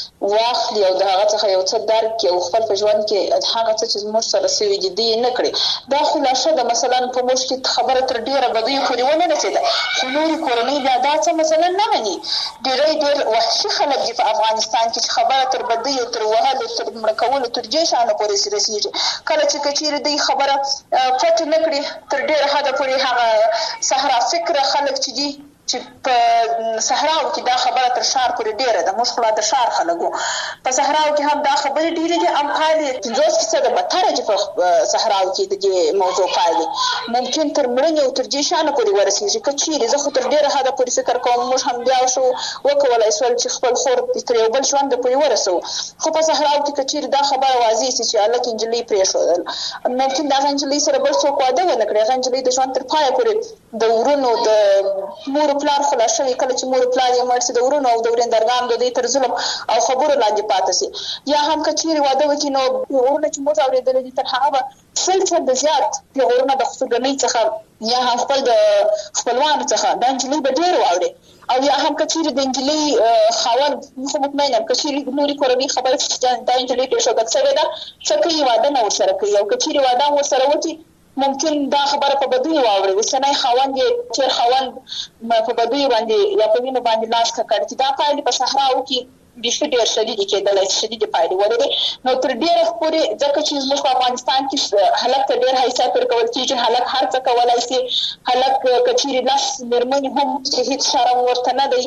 واخلي او د هغه څخه یو څه درک کړي او خپل په ژوند کې هغه څه چې زموږ سره سوي دي دوی نه کړي. دا خلاصه ده. مثلا په موږ کې خبره تر ډېره بدیو پورې ونه رسېده، خو نورې کورنۍ بیا دا څه مثلا نه مني. ډېری ډېر وحشي خلک دي په افغانستان کې چې خبره تر بدیو، تر وهلو، تر مړه کولو، تر دې شیانو پورې رسېږي. کله چې که چېرې دوی خبره پټ نه کړي تر ډېره حده پورې، هغه صحرا فکره خلک چې دي چې په صحراو کې دا خبره تر ښار پورې ډېره ده. موږ خو لا د ښار خلک وو، په صحراو کې هم دا خبرې ډېرې دي. هم پایلې پنځوس فیصده بدتره چې په صحراو کې د دې موضوع پایلې ممکن تر مړینې او تر دې شیانو پورې ورسېږي. که چېرې زه خو تر ډېره حده پورې فکر کوم موږ هم بیا شو وکولی شول چې خپل خور تر یو بل ژونده پورې ورسوو، خو په صحراو کې که چېرې دا خبره واضح شي چې هلک نجلۍ پرېښودل، ممکن د هغه نجلۍ سره بل څوک واده ونه کړي، هغه نجلۍ د ژوند تر پایه پورې د ورونو د مور پلار خلاص شوي، کله چې مور پلار یې مړ شي د ورونو او د ورېندرګانو د دوی تر ظلم او خبرو لاندې پاتې شي. یا هم که چېرې واده وکړي نو پیغورونه چې موږ اورېدلي دي تر هغه به سل چنده زیات پیغورونه د خسوګنۍ څخه یا هم خپل د خپلوانو څخه دا نجلۍ به ډېر واوري. او یا هم که چېرې د نجلۍ خاوند، خو مطمئن یم که چېرې نورې کورنۍ خبره دا نجلۍ پرېښودل شوې ده، څه کوي واده نه ورسره کوي، او که چېرې واده هم ورسره وکړي ممکن دا خبره په بدیو واوري. اوسنی خاوند یې تېر خاوند په بدیو باندې یا په وینو باندې لاس ککړ کړي. دا پایلې په صحراو کې بیخي ډېر شدیدې کېدلی شي، شدیدې پایلې ولري. نو تر ډېره پورې ځکه چې زموږ په افغانستان کې هلک ته ډېر حیثیت ورکول کېږي، هلک هر څه کولی شي، هلک که چېرې لس مېرمنې هم چې هېڅ شرم ورته نه دی.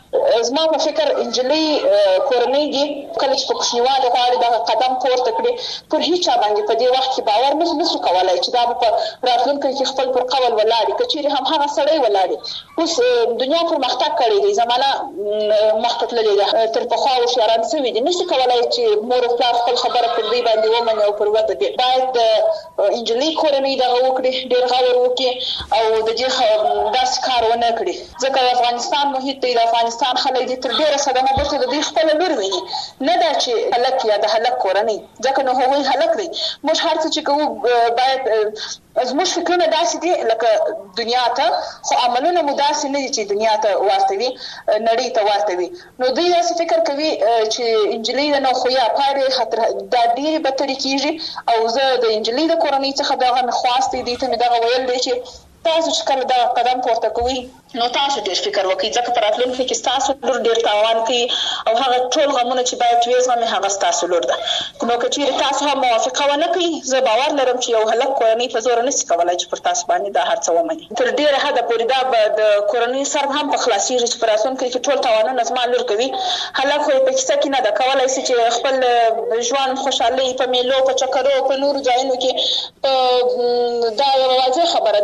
زما په فکر نجلۍ کورنۍ دي کله چې په کوچنیوالي غواړي دغه قدم پورته کړي، پر هېچ چا باندې په دې وخت کې باور نه شو کولی چې دا به په راتلونکي کې خپل پر قول ولاړ وي. که چېرې هم هغه سړی ولاړ وي. اوس دنیا پرمختګ کړی دی، زمانه مخته تللې ده، تر پخوا هوښیاران سوي دي، نشي کولی چې مور او پلار خپل خبره پر دوی باندې ومني او پر وده دي. باید د نجلۍ کورنۍ دغه وکړي، ډېر غور وکړي او د دې داسې کار ونه کړي، ځکه د افغانستان محیط دی، د افغانستان خلک دي تر ډېره صدمه بیرته د دوی خپله لور ویني، نه دا چې هلک یا د هلک کورنۍ، ځکه نو هغوی هلک دی. موږ هر څه چې کوو باید زموږ فکرونه داسې دي لکه دنیا ته، خو عملونه مو داسې نه دي چې دنیا ته ورته وي، نړۍ ته ورته وي. نو دوی داسې فکر کوي چې نجلۍ ده نو خو یا پایلې دا ډېرې بدترې کېږي. او زه د نجلۍ د کورنۍ څخه دغه مې خواست دی، دوی ته مې دغه ویل دی چې تاسو چې کله دا قدم پورته کوئ نو تاسو ډېر فکر وکړئ، ځکه په راتلونکي کې ستاسو لور ډېر تاوان کوي او هغه ټول غمونه چې باید ویې زغمي هغه ستاسو لور ده. نو که چېرې تاسو هم موافقه ونه کړئ، زه باور لرم چې یو هلک کورنۍ په زوره نشي کولی چې پر تاسو باندې دا هر څه ومني. تر ډېره حده پورې دا به د کورنۍ سر هم په خلاصېږي چې په راتلونکي کې ټول تاوانونه زما لور کوي. هلک خو یې په کیسه کې نه ده کولی شي چې خپل ژوند خوشحالۍ په میلو، په چکرو، په نورو ځایونو کې دا یوه واضح خبره ده، په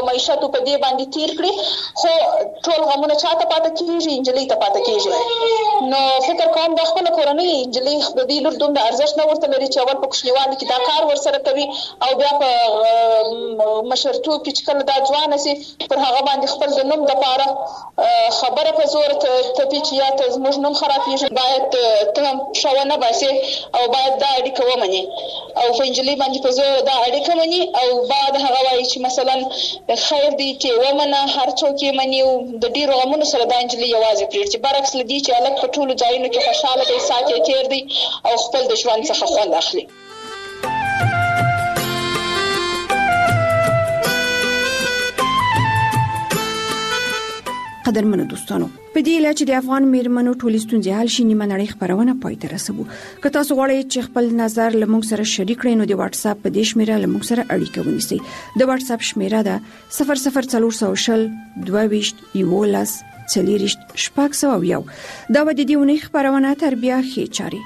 معیشت په دې باندې تیر کړي، خو ټول غمونه چاته پاتې کیږي؟ انجلۍ ته پاتې کیږي. نو فکر کوم د خپل کورنۍ انجلۍ د دې لور دومره ارزښت نه ورته لري چې اول په کوچنیوالي کې دا کار ورسره کوي او بیا په مشرتوب کې چې کله دا ځوان سي پر هغه باندې خپل د نوم لپاره خبره په زور ته چې یا ته زموږ نوم خرابېږي، باید ته هم ښوونه باسي او باید دا اړیکه ومني او په انجلۍ باندې په زور دا اړیکه مني او بعد هغه وایي چې مثلا خیر دی چې ومنه، هر څوک یې مني او د ډېرو غمونو سره دا انجلۍ یوازې پرېږدي، برعکس له دې چې هلک په ټولو ځایونو کې خوشحاله دی، ساعت یې تېر دی او خپل د ژوند څخه خوند اخلي. قدرمنو دوستانو، په دې اله چې د افغان میرمنو ټولې ستونزې حل شي، نیمه نړۍ خبرونه پای ته رسوو. که تاسو غواړئ چې خپل نظر له موږ سره شریک کړئ نو د واتس اپ په دې شمیره له موږ سره اړیکه ونیسئ. د واتس اپ شمیره ده صفر صفر څلور سوه شل دوه ویشت یولس څلېرویشت شپږ سوه یو. دا به د دې اونۍ خبرونه تر بیا ښې چارې.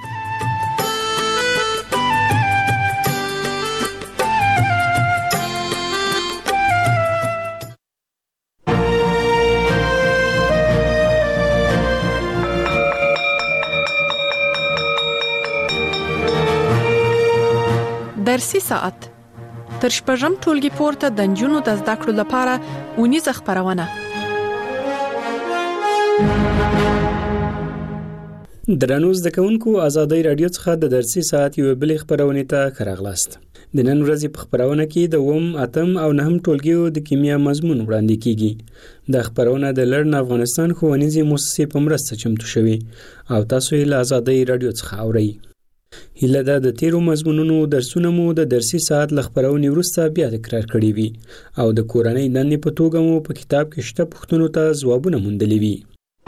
درسي ساعت تر شپږم ټولګي پورته د نجونو د زده کړو لپاره اونیزه خبرونه. درنو زده کوونکو، آزادۍ رادیو څخه د درسي ساعت یو بل خبرونه ته راغلاست. د نن ورځې په خبرونه کې د اووم، اتم او نهم ټولګیو د کیمیا مضمون وړاندې کیږي. د خبرونه د لړن افغانستان ښوونیزې مؤسسې په مرسته چمتو شوی او تاسو یې له آزادۍ رادیو څخه اورئ. هیله ده د تیرو مضمونونو درسونه مو د درسي ساعت له خبرونې وروسته بیا تکرار کړي وي او د کورنۍ دندې په توګه مو په کتاب کې شته پوښتنو ته ځوابونه موندلي وي.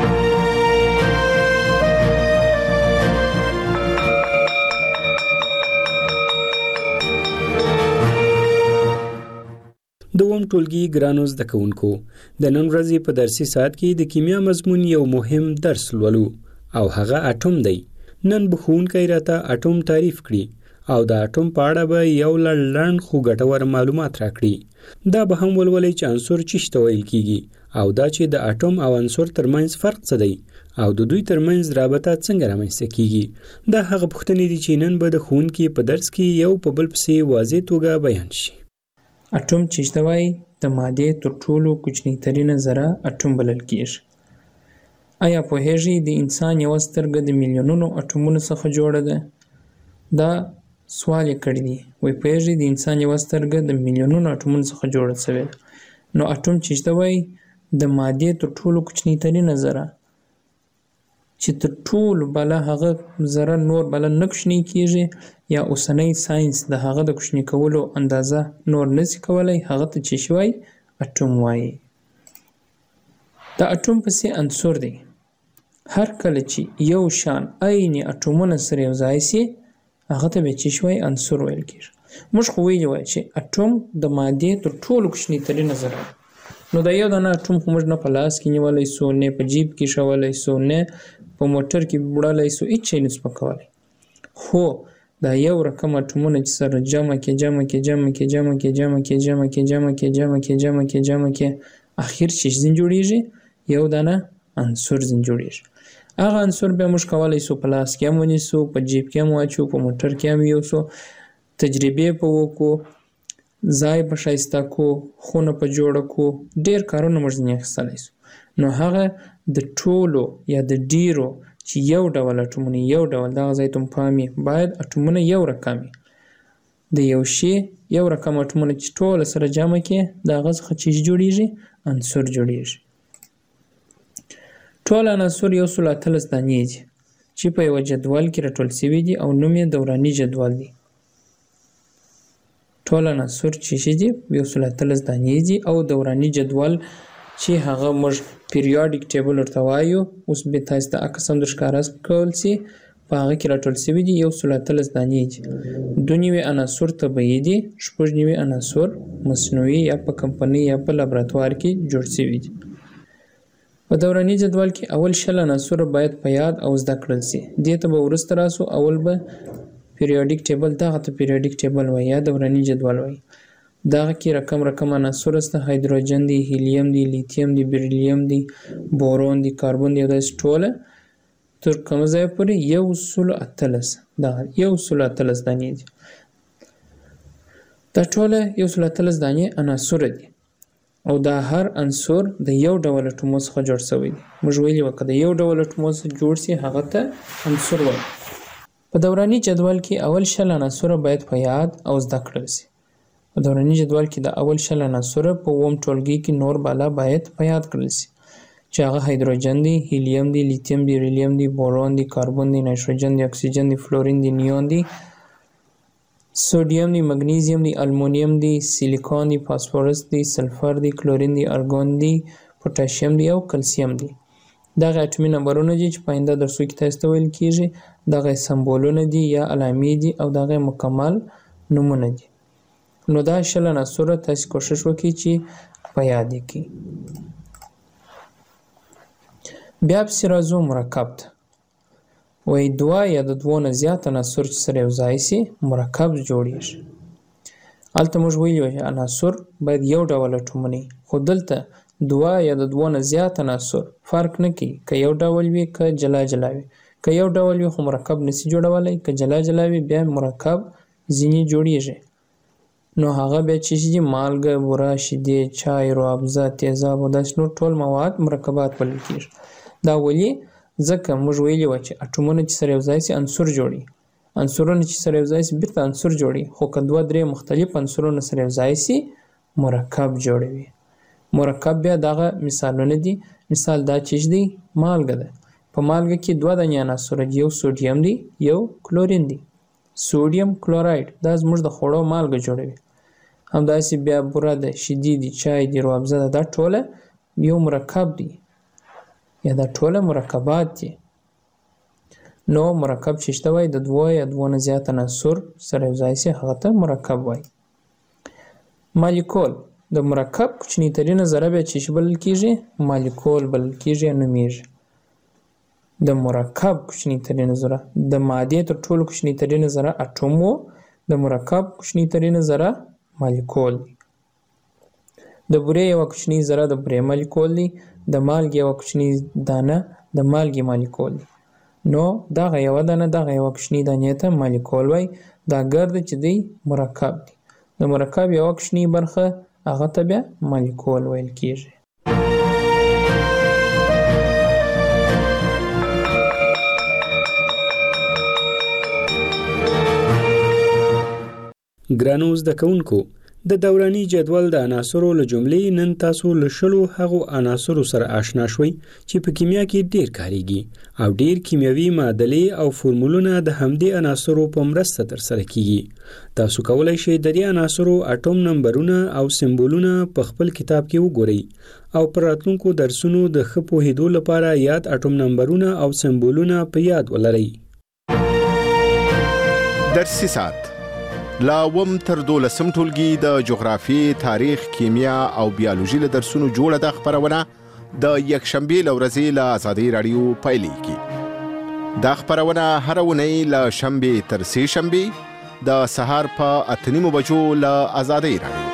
دوم ټولګي ګرانو زده کوونکو، د نن ورځې په درسي ساعت کې د کیمیا مضمون یو مهم درس لولو او هغه اټوم دی. نن به ښوونکی راته اټوم تعریف کړي او د اټوم په اړه به یو لړ لنډ خو ګټور معلومات راکړي. دا به هم ولولئ چې عنصر څه ته ویل کیږي او دا چې د اټوم او عنصر ترمنځ فرق څه دی او د دوی ترمنځ رابطه څنګه رامنځته کیږي. دا هغه پوښتنې دي چې نن به د ښوونکي په درس کې یو په بل پسې واضح توګه بیان شي. اټوم چې ته وایي د مادې تر ټولو کوچنی ترینه ذره اټوم بلل کیږي. آیا پوهیږئ د انسان یو سترګه د میلیونونو اټومونو څخه جوړه ده؟ دا سوال یې کړی دی، وایي پوهیږئ د انسان یو سترګه د میلیونونو اټومونو څخه جوړه شوې ده. نو اټوم چې ته وایي د مادې تر ټولو کوچنی ترینه ذره چې تر ټولو بله هغه ذره نور بله نه کوچنی کیږي یا اوسنی ساینس د هغه د کوچنی کولو اندازه نور نشي کولی، هغه ته چې شي وایي اټوم وایي. د اټوم پسې عنصر دی. هر کله چې یو شان عیني اټومونه سره یو ځای سي هغه ته به چې شوی عنصر ویل کېږي. موږ خو ویلي وای چې اټوم د مادې تر ټولو کوچنی ترینه ذره، نو د یو دانه اټوم خو موږ نه په لاس کې نیولی سو، نه په جیب کې شولی سو، نه په موټر کې وړلی سو، هېڅ شی نسو پکولی. خو دا یو رقم اټومونه چې سره جمع کې جمع کې جمع کې جمع کې جمع کې جمع کې جمع کې جمع کې جمع کې جمع کې اخر چې ځین جوړیږي یو دانه عنصر ځین جوړیږي. هغه عنصر بیا موږ کولی سو په لاس کې هم ونیسو، په جیب کې هم واچو، په موټر کې هم یوسو، تجربې په وکړو، ځای په ښایسته کو، خونه په جوړه کو، ډېر کارونه موږ ځینې اخیستلی سو. نو هغه د ټولو یا د ډېرو چې یو ډول اټومونه یو ډول دغه ځای ته مو پام وي باید اټومونه یو رقم وي. د یو شي یو رقم اټومونه چې ټوله سره جمع کړې د هغه څخه چې جوړیږي عنصر جوړیږي. ټول عناصر یو سل اتلس دانې دي چې په یوه جدول کې راټول شوي دي او نوم یې دوراني جدول دی. ټول عناصر چې دي یو سل اتلس دانې دي او دوراني جدول چې هغه موږ پیریاډیک ټیبل ورته وایو، اوس به تاسو ته عکس هم درښکاره کول سي، په هغه کې راټول شوي دي یو سل اتلس دانې دي. دوه نوي عناصر طبیعي دي، شپږ نوي عناصر مصنوعي یا په کمپنۍ یا په لابراتوار کې جوړ شوي دي. په دوراني جدول کې اول شل عناصر باید په یاد او زده کړل سي. دې ته به وروسته راسو. اول به پیریاډیک ټیبل، دغه ته پیریاډیک ټیبل وایي یا دوراني جدول وایي. دغه کې رقم رقم عناصر شته، هایدروجن دی، هیلیم دی، لیتیم دی، بریلییم دی، بورون دی، کاربن دی او داسې ټوله تر کومه ځایه پورې یو سل اتلس دغه یو سل اتلس دانې دي. دا ټوله یو سل اتلس دانې عناصر دي او دا هر عنصر د یو ډول اټومو څخه جوړ شوی دی. موږ ویلي وو که د یو ډول اټومو څخه جوړ شي هغه ته عنصر وایي. په دوراني جدول کې اول شل عناصر باید په یاد او زده کړل شي. په دوراني جدول کې د اول شل عناصر په اووم ټولګي کې نور بالا باید په یاد کړل شي چې هغه هایدروجن دی، هیلیم دی، لیتیم دی، بریلییم دی، بورون دی، کاربن دی، نایتروجن دی، اکسیجن دی، فلورین دی، نیون دی، سودیم دی، مګنیزیم دی، المونیم دی، سیلیکون دی، فاسفورس دی، سلفر دی، کلورین دی، ارګون دی، پوتاشیم دی او کلسیم دی. دغه اټومي نمبرونه دي چې په آینده درسو کې تاسو ته ویل کېږي. دغه سمبولونه دي یا علامې دي او دغه مکمل نومونه دي. نو دا شل عناصر تاسو کوشش وکړئ چې په یاد یې کړئ. بیا پسې راځو مرکب ته. وایي دوه یا د دوو نه زیات عناصر چې سره یو ځای شي مرکب جوړیږي. هلته موږ ویلي وو چې عناصر باید یو ډول اټومونه وي، خو دلته دوه یا د دوو نه زیات عناصر فرق نه کوي که یو ډول وي که جلا جلا وي. که یو ډول وي خو مرکب نشي جوړولی، که جلا جلا وي بیا مرکب ځینې جوړیږي. نو هغه بیا چې دي مالګه، بوره، شیدې، چای، روابزه، تیزاب او داسې نور ټول مواد مرکبات بلل کېږي. دا ولې؟ ځکه موږ ویلي وو چې اټومونه چې سره یو ځای شي عنصر جوړي، عنصرونه چې سره یو ځای شي بېرته عنصر جوړي، خو که دوه درې مختلف عنصرونه سره یو ځای شي مرکب جوړوي. مرکب بیا دغه مثالونه دي. مثال دا چې دی مالګه ده. په مالګه کې دوه دانې عناصر دي، یو سوډیم دی یو کلورین دی. سوډیم کلوراید دا زموږ د خوړو مالګه جوړوي. همداسې بیا بوره ده، شیدې دي، چای دی، روابزه ده، دا ټوله یو مرکب دی یا دا ټوله مرکبات دي. نو مرکب چې شته وایي د دوه یا دوه نه زیات عناصر سره یو ځای شي هغه ته مرکب وایي. مالیکول د مرکب کوچني ترینه ذره بیا چې بلل کېږي مالیکول بلل کېږي یا نومیږي. د مرکب کوچني ترینه ذره د مادې تر ټولو کوچني ترینه ذره اټوم و، د مرکب کوچني ترینه ذره مالیکول دی. د بورې یوه کوچنۍ ذره د بورې مالیکول دی، د مالګې یوه کوچنۍ دانه د مالګې مالیکول دی. نو دغه یوه دانه دغه یوه کوچنۍ دانې ته مالیکول وایي. دا ګرد چې دی مرکب دی. د مرکب یوه کوچنۍ برخه هغه ته بیا مالیکول ویل کېږي. ګرانو زده کوونکو، د دوراني جدول د عناصرو له جملې نن تاسو له شلو هغو عناصرو سره آشنا شوئ چې په کیمیا کې ډیر کاریږي او ډیر کیمیاوي معادلې او فورمولونه د همدې عناصرو په مرسته ترسره کیږي. تاسو کولی شئ د دې عناصرو اټوم نمبرونه او سمبولونه په خپل کتاب کې وګورئ او پر راتلونکو درسونو د ښه پوهېدو لپاره یاد اټوم نمبرونه او سمبولونه په یاد ولرئ. درسي ساعت لا وم تر دولسم ټولګي د جغرافي، تاریخ، کیمیا او بیولوژي له درسونو جوړه د خبرونه د یکشنبې له ورځې له آزادۍ راډیو پیلېږي. دا خبرونه هره اونۍ له شنبې تر سې شنبې د سهار په اته نیمو بجو له آزادۍ راډیو.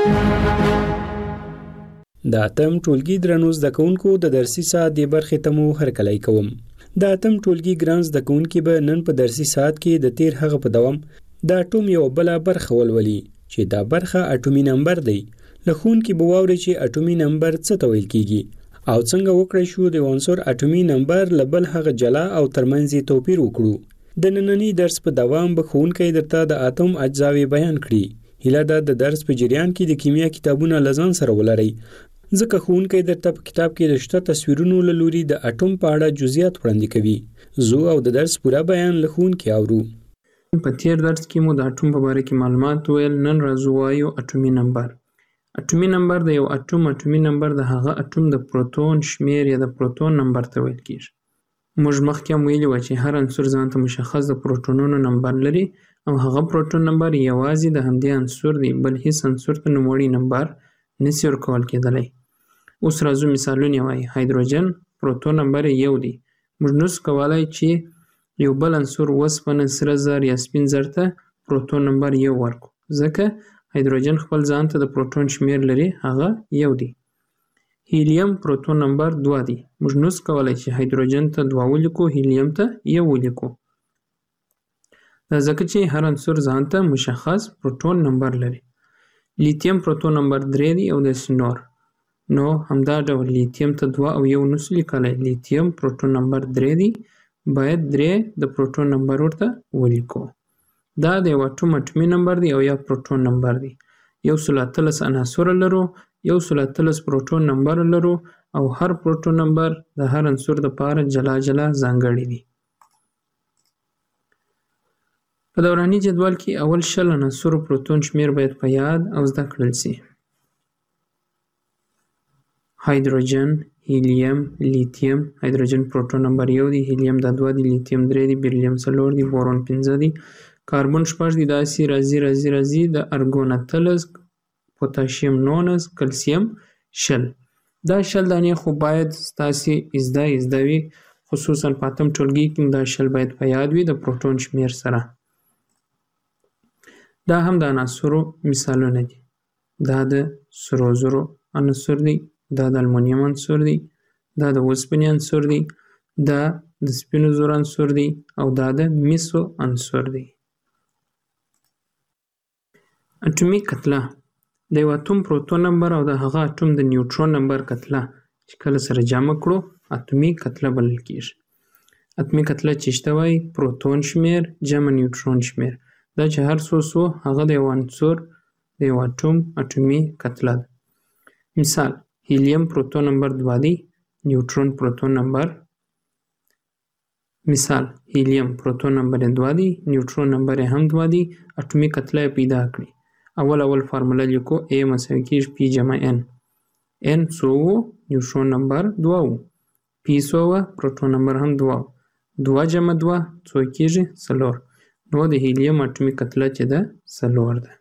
د اتم ټولګي درنو زده کوونکو د درسي ساعت د برخې ته مو هرکلی کوم. د اتم ټولګي ګران زده کوونکي به نن په درسي ساعت کې د تیر هغه په دوام د اټوم یو بله برخه ولولي چې دا برخه اټومي نمبر دی. له ښوونکي به واورئ چې اټومي نمبر څه ته ویل کېږي او څنګه وکړی شو د عنصر اټومي نمبر له بل هغه جلا او ترمنځ یې توپیر وکړو. د ننني درس په دوام به ښوونکی درته د اتوم اجزاوې بیان کړي. هیله ده د درس په جریان کې د کیمیا کتابونه له ځان سره ولرئ، ځکه ښوونکی درته په کتاب کې د شته تصویرونو له لوري د اټوم په اړه جزئیات وړاندې کوي. زه او د درس پوره بیان له ښوونکي اورو. په تیر درس کې مو د اټوم په باره کې معلومات ویل. نن راځو وایو اټومي نمبر. اټومي نمبر د یو اټوم اټومي نمبر د هغه اټوم د پروتون شمیر یا د پروتون نمبر ته ویل کېږي. موږ مخکې هم ویلي وو چې هر عنصر ځان ته مشخص د پروتونونو نمبر لري او هغه پروتون نمبر یوازې د همدې عنصر دی، بل هیڅ عنصر ته نوموړی نمبر نشي ورکول کېدلی. اوس راځو مثالونه وایو. هایدروجن پروتون نمبر یو دی. موږ نشو کولی چې یو بل عنصر وسپنه، سره زر یا سپین زر ته پروتون نمبر یو ورکړو، ځکه هایدروجن خپل ځان ته د پروټون شمیر لري هغه یو دی. هیلیم پروټون نمبر دوه دی. موږ نوس کولای چې هایدروجن ته دوه ولیکو، هیلیم ته یو ولیکو. دا ځکه چې هر عنصر ځان ته مشخص پروټون نمبر لري. لیتیم پروټون نمبر درې دی او داسې نور. نو همدا ډول لیتیم ته دوه او یو نوس لیکلی. لیتیم پروټون نمبر درې دی، باید درې د پروټون نمبر ورته ولیکو. دا د یو اټوم اټومي نمبر دی او یا پروټون نمبر دی. یو سل اتلس عناصر لرو، یو سل اتلس پروټون نمبر لرو او هر پروټون نمبر د هر عنصر لپاره جلا جلا ځانګړی دی. په دوراني جدول کې اول شل عناصرو پروټون شمیر باید په یاد او زده کړل سي. هایدروجن، هیلیم، لیتیم. هایدروجن پروټون نمبر یو دی، هیلیم دا دوه دی، لیتیم درې دی، بیریلیم څلور دی، بورون پنځه دی، کاربن شپږ دی، داسې راځي راځي راځي د ارګون اتلس، پوتاشیم نولس، کلسیم شل. دا شل دانې خو باید ستاسې ازده ازده وي، خصوصا په اتم ټولګي کې دا شل باید په یاد وي د پروټون شمیر سره. دا هم د عناصرو مثالونه دي. دا د سرو زرو عنصر دی، دا د المونیم عنصر دی، دا د اوسپنې عنصر دی، دا د سپینو زرو عنصر دی او دا د مسو عنصر دی. اټومي کتله د یو اتوم پروټون نمبر او د هغه اټوم د نیوټرون نمبر کتله چې کله سره جمع کړو اټومي کتله بلل کیږي. اټومي کتله چې شته وایي پروټون شمیر جمع نیوټرون شمیر. دا چې هر څو څو هغه د یو عنصر د یو اټوم اټومي کتله ده. مثال هیلیم پروټون نمبر دوه دی، نیوټرون پروټون نمبر. مثال هیلیم پروټون نمبر دوه دی، نیوټرون نمبر هم دوه دی، اټومي کتله پیدا کړي. اول اول فارموله لیکو A مساوي کیږي P جمع N. N څو و؟ نیوټرون نمبر دوه و. P څو و؟ پروټون نمبر هم دوه و. دوه جمع دوه څو کیږي؟ څلور. نو د هیلیم اټومي کتله چې ده څلور ده.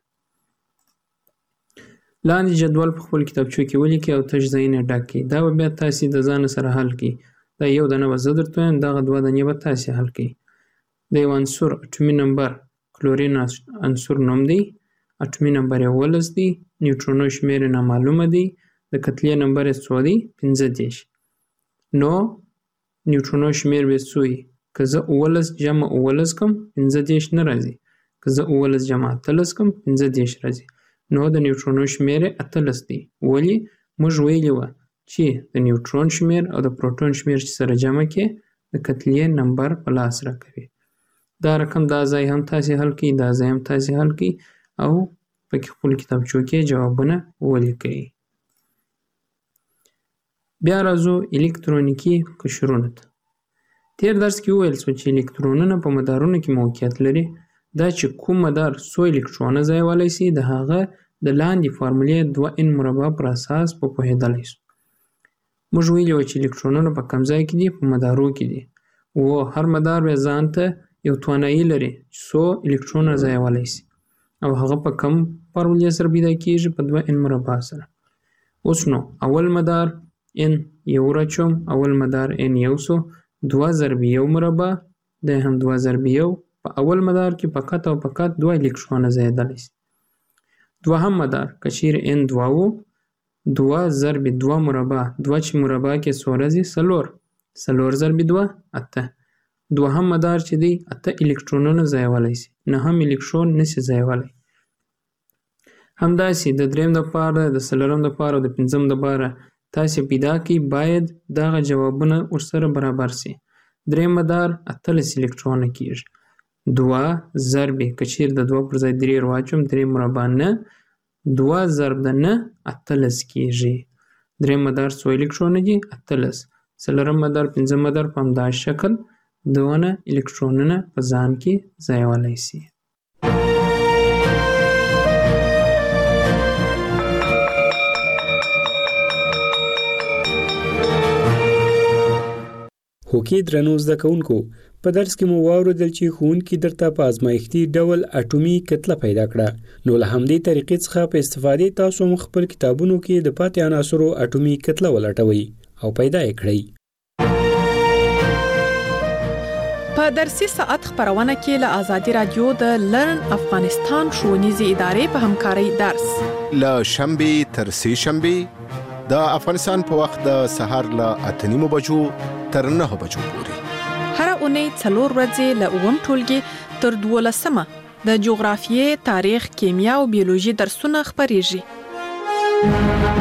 لاندې جدول په خپل کتابچو کې ولیکئ او تش ځایونه ډک کړئ. دا به بیا تاسې د ځان سره حل کړئ. دا یو دانه به زه درته وایم، دغه دوه دانې به تاسې حل کړئ. د یو عنصر اټومي نمبر کلورین عنصر نوم دی، اټومي نمبر یې اوولس دی، نیوټرونو شمیر یې نامعلومه دی، د کتلې نمبر یې څو دی؟ پنځه دېرش. نو نیوټرونو شمیر به څو وي؟ که زه اوولس جمع اوولس کم پنځه دېرش نه راځي، که زه اوولس جمع اتلس کم پنځه دېرش راځي. نو د نیوټرونو شمیر یې اتلس دی. ولې؟ موږ ویلي وه چې د نیوټرون شمیر او د پروټون شمیر چې سره جمع کې د کتلې نمبر په لاس راکوي. دا رقم دا ځای هم تاسې حل کړئ، دا ځای هم تاسې حل کړئ او پکې خپل کتابچو کې جوابونه ولیکئ. بیا راځو الکترونیکي قشرونو ته. تیر درس کې وویل شو چې الکترونونه په مدارونو کې موقعیت لري. دا چې کوم مدار څو الکترونه ځایولی شي د هغه د لاندې فارمولې دوه ان مربع پر اساس په پوهېدلی شو. موږ ویلي وو چې الکترونونه په کوم ځای کې دي؟ په مدارو کې دي. و هر مدار بیا ځان ته یو توانایي لري چې څو الکترونه ځایولی شي او هغه په کم فارمولې سره پیدا کېږي؟ په دوه ان مربع سره. اوس نو اول مدار ان یو راچوم، اول مدار ان یو سو، دوه ضرب یو مربع دا هم دوه ضرب یو. په اول مدار کې فقط او فقط دوه الکترونه ځایېدلی شي. دوهم مدار که چیرې ان دوه و، دوه ضرب دوه مربع، دوه چې مربع کې څو راځي؟ څلور. څلور ضرب دوه اته. دوهم مدار چې دی اته الکترونونه ځایولی شي، نهم الکترون نشي ځایولی. همداسې د دریم دپاره، د څلورم دپاره او د پنځم دپاره تاسې پیدا کړئ، باید دغه جوابونه ورسره برابر شي. دریم مدار اتلس الکترونه کېږي. دوه ضرب که چیرې د دوه پر ځای درې واچوم، درې مربع نه، دوه ضرب د نه اتلس کېږي. دریم مدار څو الکترونه دي؟ اتلس. څلورم مدار، پنځم مدار په همدا شکل دونه الکترونونه په ځان کې ځایولی شي. هوکې درنو زده کوونکو، په درس کې مو واورېدل چې ښوونکي درته په ازمایښتي ډول اټومي کتله پیدا کړه. نو له همدې طریقې څخه په استفادې تاسو هم خپل کتابونو کې د پاتې عناصرو اټومي کتله ولټوئ او پیدا یې کړئ. په درسي ساعت خبرونه کې له آزادي رادیو د لرن افغانستان ښوونیزې ادارې په همکارۍ درس له شنبه تر سه شنبه د افغانستان په وخت د سهار له اته نیمو بجو تر نه بجو پورې هر اونۍ څلور ورځې له اووم ټولګي تر دولسمه د جغرافیې، تاریخ، کیمیا او بیولوژي درسونه خبرېږي.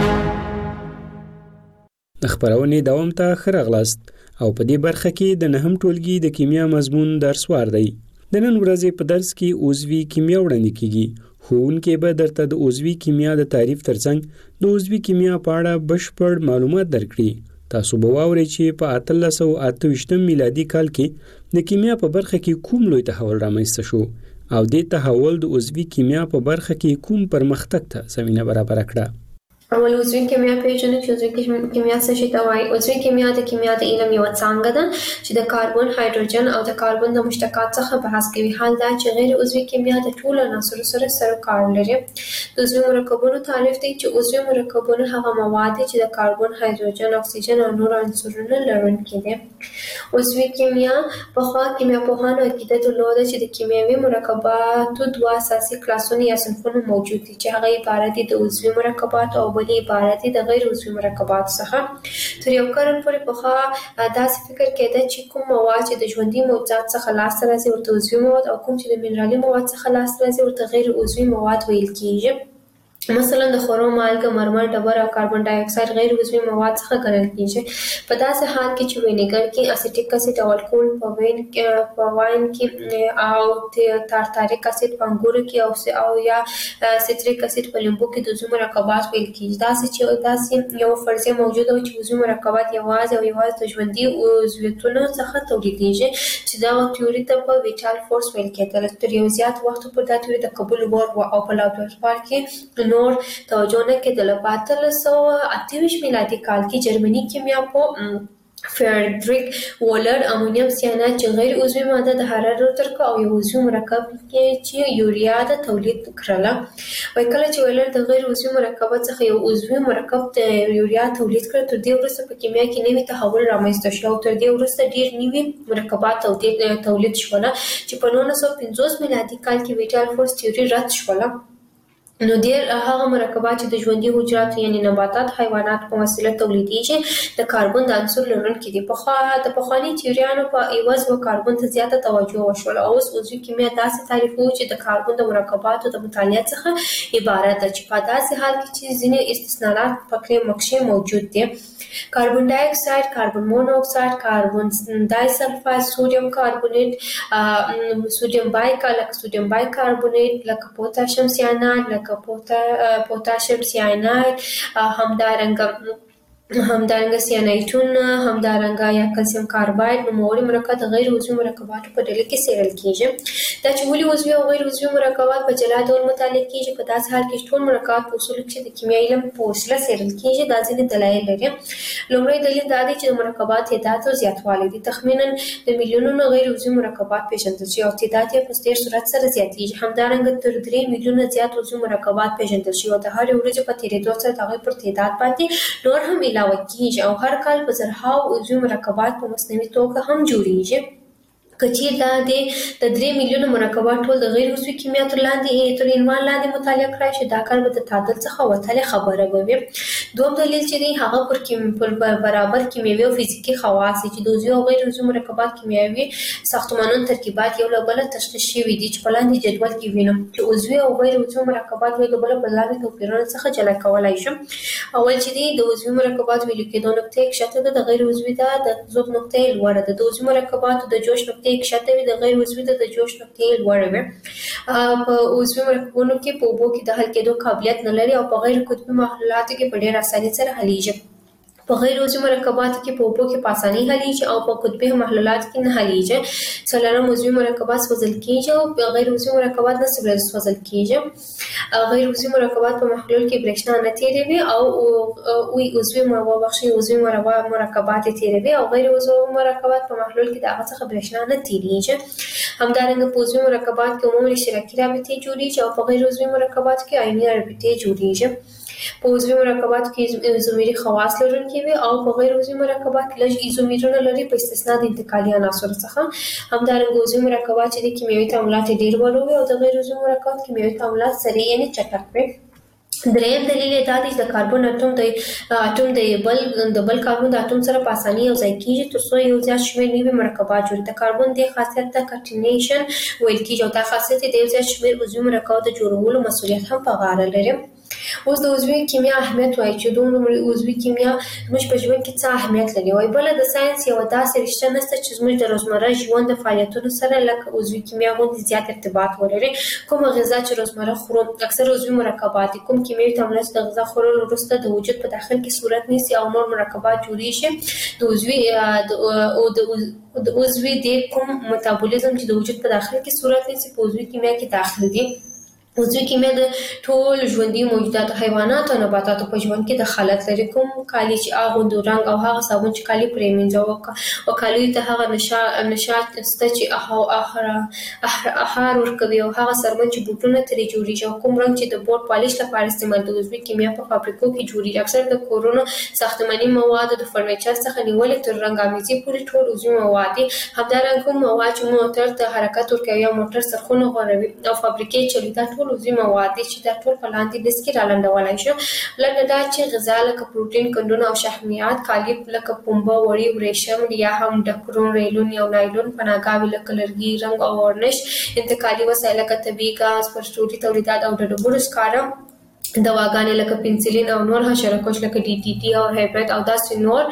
د خبرونې دوام ته ښه راغلاست او په دې برخه کې د نهم ټولګي د کیمیا مضمون درس وار دی. د نن ورځې په درس کې عضوي کیمیا وړاندې کیږي. ښوونکی به درته د عضوي کیمیا د تعریف ترڅنګ د عضوي کیمیا په اړه بشپړ معلومات درکړي. تاسو به واورئ چې په اتلس سوه اته ویشتم میلادي کال کې د کیمیا په برخه کې کوم لوی تحول رامنځته شو او دې تحول د عضوي کیمیا په برخه کې کوم پرمختګ ته زمینه برابر کړه. اول عضوي کیمیا پیژنو چې عضوي کیمیا څه شي ته وایي. عضوي کیمیا د کیمیا د علم یو څانګه ده چې د کاربن، هایدروجن او د کاربن د مشتقات څخه بحث کوي. حال دا چې غیر عضوي کیمیا د ټولو عناصرو سره سره کار لري. د عضوي مرکبونو تعریف دی چې عضوي مرکبونه هغه مواد دي چې د کاربن، هایدروجن، اکسیجن او نور عنصرونه لرونکي دي. عضوي کیمیا په خوا کیمیا پوهانو عقیده درلوده چې د کیمیاوي مرکباتو دوه اساسي کلاسونه یا صنفونه موجود دي چې هغه عبارت دي د عضوي مرکباتو او بلې عبارت دي د غیر عضوي مرکباتو څخه. تر یو قرن پورې پخوا داسې فکر کېده چې کوم مواد چې د ژوندي موجودات څخه لاسته راځي ورته عضوي مواد او کوم چې د منرالي مواد څخه لاسته راځي ورته غیر عضوي مواد ویل کېږي. مثلا د خورو مالګه، مرمر، ډبر او کاربن ډای اکساید غیر عضوي مواد څخه ګڼل کېږي. په داسې حال کې چې وینیګر کې اسیټیک اسید او الکول په وین په واین کې او تارتاریک اسید په انګورو کې او او یا سیتریک اسید په لیمبو کې د عضوي مرکبات ویل کېږي. داسې چې داسې یو فرضیه موجوده و چې عضوي مرکبات یوازې او یوازې د ژوندي عضویتونو څخه تولیدېږي چې دا تیوري ته په ویټال فورس ویل کېدل. تر یو زیات وخت پورې دا تیوري د قبول وړ و او په لابراتوار کې نور توجه نه کېدله. په اتلس سوه اته ویشت میلادي کال کې جرمني کیمیا په فریدریک وولر امونیم سیانات چې غیر عضوي ماده د حرارت ترکه او یو عضوي مرکب کې چې یوریا د تولید کړله. وای کله چې وولر د غیر عضوي مرکبات څخه یو عضوي مرکب د یوریا تولید کړ تر دې وروسته په کیمیا کې نوی تحول رامنځته شو او تر دې وروسته ډیر نوي مرکبات تولید شول چې په نولس سوه پنځوس میلادي کال کې ویټال فورس تیوري رد شول. نو ډیر هغه مرکبات چې د ژوندي حجراتو یعنی نباتات، حیوانات په وسیله تولیدېږي د کاربن د عنصر لرونکي دي. پخوا د پخواني تیوریانو په عوض و کاربن ته زیاته توجه وشوله. اوس عضوي کیمیا داسې تعریفوي چې د کاربن د مرکباتو د مطالعه څخه عبارت ده چې په داسې حال کې چې ځینې استثناءات پکې مکشې موجود دي. کاربن ډای اکساید، کاربن مونو اکساید، کاربن ډای سلفاید، سوډیم کاربونیټ، سوډیم بایکاربونیټ، سوډیم بایکاربونیټ لکه پوتاشیم سیاناید، لکه پوتاشیم سیاناید، همدارنګه همدارنګه سیانایټون، همدارنګه یا کلسیم کارباید نوموړي مرکبات د غیر عضوي مرکباتو په ډله کې څېړل کېږي. دا چې ولې عضوي او غیر عضوي مرکبات په جلا ډول مطالعه کېږي په داسې حال کې چې ټول مرکبات په اصولو کې د کیمیاوي علم په وسیله څېړل کېږي دا ځینې دلایل لري. لومړی دلیل دا دی چې د مرکبات تعداد او زیاتوالی دی. تخمینا د میلیونونو غیر عضوي مرکبات پیژندل شوي او تعداد یې په ډېر سرعت سره زیاتېږي. همدارنګه تر درې میلیونه زیات عضوي مرکبات پیژندل شوي او د هرې ورځې په تېرېدو سره د هغوی پر تعداد باندې نور هم علاوه کیږي او هر کال په زرهاو عضوي مرکبات په مصنوعي توګه هم جوړیږي. کچې دا د درې میلیونه مرکبات ټول د غیر عضوي کیمیا تر لاندې تر عنوان لاندې مطالعه کړای شي دا کار به د تعادل څخه وتلې خبره به وي. دوم دلیل چې دی هغه پر کیم برابر کیمیاوي او فزیکي خواص چې د عضوي او غیر عضوي مرکبات کیمیاوي ساختمانونو ترکیبات یو له بله تشخیص شوي دي چې په لاندې جدول کې وینم چې عضوي او غیر عضوي مرکبات یو له بله په لاندې توپیرونو څخه جلا کولای شم. اول چې دی د عضوي مرکبات ویلو کېدو نقطه کښته ده، د غیر عضوي ده د ذوب نقطه لوړه ده. د عضوي مرکباتو د جوش نقطه کښته وي، د غیر عضوي ده د جوش نقطه لوړه وي. په عضوي مرکبونو کې په اوبو کې د حل کېدو قابلیت نه لري او په غیر قطبي محلولاتو کې په ډېر اسانۍ سره حلیږي. په غیر عضوي مرکباتو کې په اوبو کې په اسانۍ حلیږي او په قطبي محلولاتو کې نه حلیږي. څلورم عضوي مرکبات سوځل کېږي او په غیر عضوي مرکبات نه سوځل کېږي. غیر عضوي مرکبات په محلول کې برېښنا نه تیروي او وی عضوي موابخشي عضوي مرکبات تیروي او غیر عضوي مرکبات په محلول کې د هغه څخه برېښنا نه تیریږي. همدارنګه په عضوي مرکبات کې عمومي اشتراکي رابطې جوړیږي او په غیر عضوي مرکبات کې عیني رابطې جوړیږي. په عضوي مرکباتو کې ایزومري خواص لرونکي وي او په غیر عضوي مرکباتو کې لږ ایزومرونه لري په استثنا د انتقالي عناصر څخه. همدارنګه عضوي مرکبات چې د کیمیاوي تعاملات ډیر ولو وي او د غیر عضوي مرکباتو کیمیاوي تعاملات سریع یعنی چټک وي. دریم دلیل دا دی چې د کاربن اټوم د اټوم د بل د بل کاربن د اټوم سره په اسانۍ یو ځای کیږي ترڅو یو زیات شمېر نوي مرکبات جوړ. د کاربن د خاصیت ته کټینیشن ویل کیږي او دا خاصیت د یو زیات شمېر عضوي مرکباتو د جوړولو مسؤلیت هم په غاړه لري. اوس د عضوي کیمیا اهمیت وایي چې دومره عضوي کیمیا موږ په ژوند کې څه اهمیت لري. وایي بل د ساينس یو داسې رشته نشته چې زموږ د روزمره ژوند د فعالیتونو سره لکه عضوي کیمیا غوندې زیات ارتباط ولري. کوم غذا چې روزمره خورو اکثر عضوي مرکبات کوم کیمیاوي تعاملات د غذا خوړلو وروسته د وجود په داخل کې صورت نیسي او نور مرکبات جوړیږي. د عضوي او د عضوي د کوم میتابولیزم چې د وجود په داخل کې صورت نیسي په عضوي کیمیا کې داخل دي. عضوي کیمیا د ټول ژوندي موجوداتو حیواناتو او نباتاتو په ژوند کې دخالت لري. کوم کالي چې اغوندو رنګ او هغه صابون چې کالي پرې مینځو او کالي ته هغه نشا نشات ست چې اهو اخر اخر ورکوي او هغه سرمن چې بوټونه ترې جوړیږي او کوم رنګ چې د بورډ پالیش لپاره استعمال د عضوي کیمیا په فابریکو کې جوړیږي. اکثر د کورونو ساختماني مواد د فرنیچر څخه نیولې تر رنګامیزي پورې ټول عضوي مواد دي. همدارنګه کوم مواد چې موټر ته حرکت ورکوي او موټر سرخونه غوړوي او فابریکې چلي دا ټول عضوي مواد دي چې دا ټول په لاندې لیست کې رالنډولای شو. لکه دا چې غذا لکه پروتین کندونه او شحمیات کالي لکه پنبه وړي ورېشم یا هم ډکرون ریلون یا نایلون پناهګاوي لکه لرګي رنګ او ورنش انتقالي وسایل لکه طبي ګاز پرسټوري تولیدات او د ډبرو سکاره دواګانې لکه پنسلین او نور حشرکش لکه ډي ټي ټي او هیپټ او داسې نور.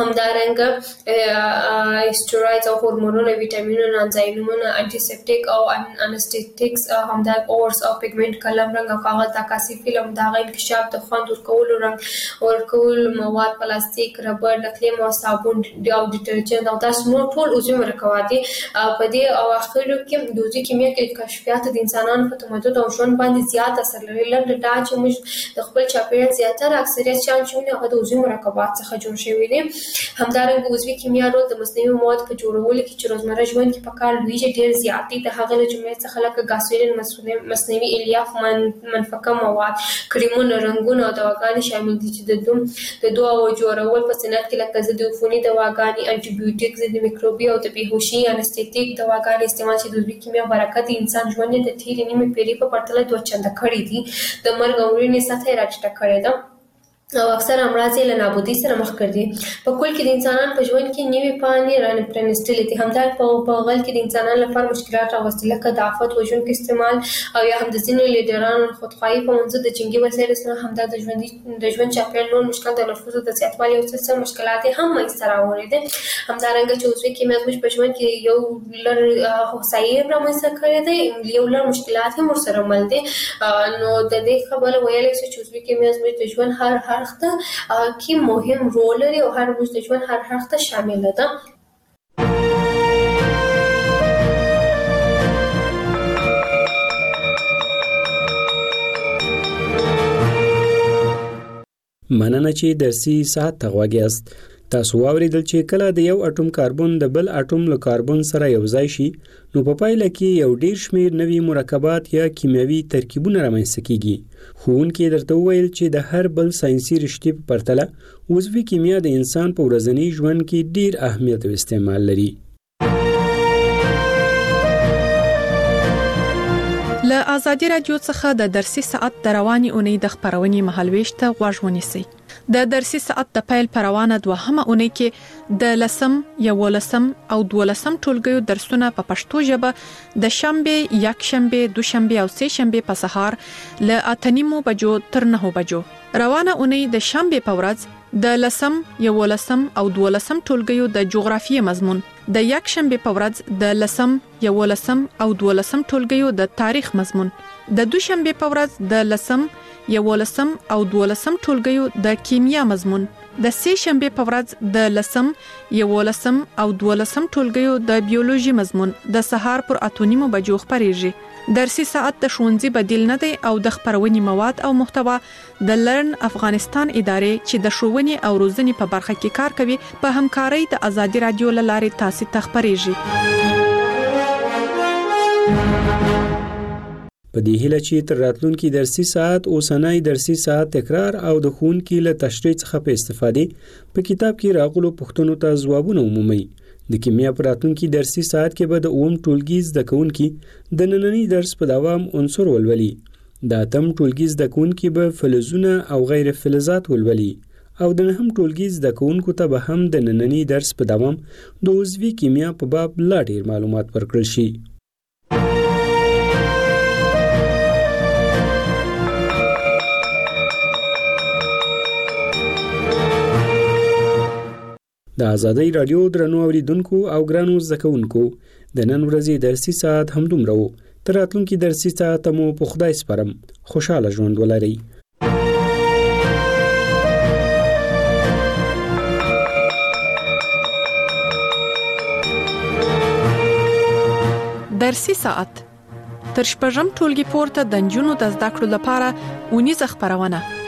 همدارنګه اسټروایډز او هورمونونه ویټامینونه انزایمونه انټيسپټیک او انستیټیکس همدارنګه اورس او پیګمنټ قلم رنګ او کاغذ عکاسي فلم دغه انکشاف د خوند ورکولو رنګ ورکول مواد پلاستیک ربر نقلیم او صابون او ډیټرجنټ او داسې نور ټول عضوي مرکبات دي. په دې اواخرو کې د عضوي کیمیا کې کشفیات د انسانانو په تمدن او ژوند باندې زیات اثر لري. لکه دا چې د خپل چاپیریال زیاتره اکثریت شان چې هغه د عضوي مرکبات څخه جوړ شوی دي. همدارنګه عضوي کیمیا رول د مصنوعي موادو په جوړولو کې چې روزمره ژوند کې په کار لویږي ډیر زیات دي. د هغه له جملې څخه لکه ګاسولین مصنوعي الیاف منفکه مواد کریمونه رنګونه او دواګانې شامل دي چې د دوم د دواو جوړول په صنعت کې لکه ضد عفوني دواګانې انټي بیوټیک ضد میکروبي او د بیهوشي انستیټیک دواګانې استعمال چې د عضوي کیمیا برکت انسان ژوند د تیرې نیمه پیړۍ په پرتله دوه چنده کړی دي. د مرګ اورینې سطح راټیټه کړې ده او اکثر امراض یې له نابودۍ سره مخ کړ دي. په کل کې د انسانانو په ژوند کې نوي پانې رانپرانستلې دي. همدارنګه په غل کې د انسانانو لپاره مشکلات راوستي لکه د آفت وژونکو استعمال او یا هم د ځینو لیډرانو خودخواهي په منځ د جنگي وسایلو سره همدا د ژوند د ژوند چاپیریال نور مشکل د نفوذ د زیاتوالي او څه مشکلات هم منځته راوړي دي. همدارنګه چې عضوي کیمیا زموږ په ژوند کې یو لر هوسایي رامنځته کړی دی یو لر مشکلات هم ورسره مل دي. نو د دې خبره ویلای شو چې عضوي کیمیا زموږ د ژوند هر هر اړخ کې مهم رول لري او هر موږ د ژوند هر اړخ ته شامل ده. مننه چې درسي ساعت ته غوږ یاست. تاسو واوریدل چې کله د یو اټوم کاربن د بل اټوم له کاربن سره یو ځای شي نو په پایله کې یو ډیر شمیر نوي مرکبات یا کیمیاوي ترکیبونه رامنځته کیږي. ښوونکي درته وویل چې د هر بل ساينسي رشتې په پرتله عضوي کیمیا د انسان په ورځني ژوند کې ډیر اهمیت او استعمال لري. له آزادي رادیو څخه د درسي ساعت د رواني اونۍ د خبرونې مهالويش ته غوږ ونیسئ. د درسي ساعت د پیل پروانه دوهمه اونۍ کې د لسم، یولسم او دولسم ټولګیو درسونه په پښتو ژبه د شنبه، یکشنبه، دوشنبه او سه شنبه په سهار له اته نیمو بجو تر نهو بجو. روانه اونۍ د شنبه په ورځ د لسم، یولسم او دولسم ټولګیو د جغرافیې مضمون، د یکشنبه په ورځ د لسم، یولسم او دولسم ټولګیو د تاریخ مضمون، د دوشنبه په ورځ د لسم، یولسم او دولسم ټولګیو د کیمیا مضمون، د سه شنبه په ورځ د لسم، یولسم او دولسم ټولګیو د بیولوژي مضمون د سهار پر اته نیمو بجو خبرېږي. درسي ساعت د ښوونځي بدیل نه دی او د خبرونې مواد او محتوا د لرن افغانستان ادارې چې د ښوونې او روزنې په برخه کې کار کوي په همکارۍ د آزادي رادیو له لارې تاسو ته خبرېږي. په دې هیله چې تر راتلونکي درسي ساعت اوسنۍ درسي ساعت تکرار او د ښوونکي له تشریح څخه په استفادې په کتاب کې راغلو پوښتنو ته ځوابونه ومومئ. د کیمیا په راتلونکي درسي ساعت کې به د اووم ټولګي زده کوونکي د ننني درس په دوام عنصر ولولي. د اتم ټولګي زده کوونکي به فلزونه او غیر فلزات ولولي او د نهم ټولګي زده کوونکو ته به هم د ننني درس په دوام د عضوي کیمیا په باب لا ډېر معلومات ورکړل شي. د آزادۍ رادیو درنو اوریدونکو او ګرانو زده کوونکو د نن ورځې درسي ساعت همدومره و. تر راتلونکي درسي ساعت مو په خدای سپارم. خوشاله ژوند ولرئ. درسي ساعت تر شپږم ټولګي پورته د نجونو د زده کړو لپاره اونیزه خپرونه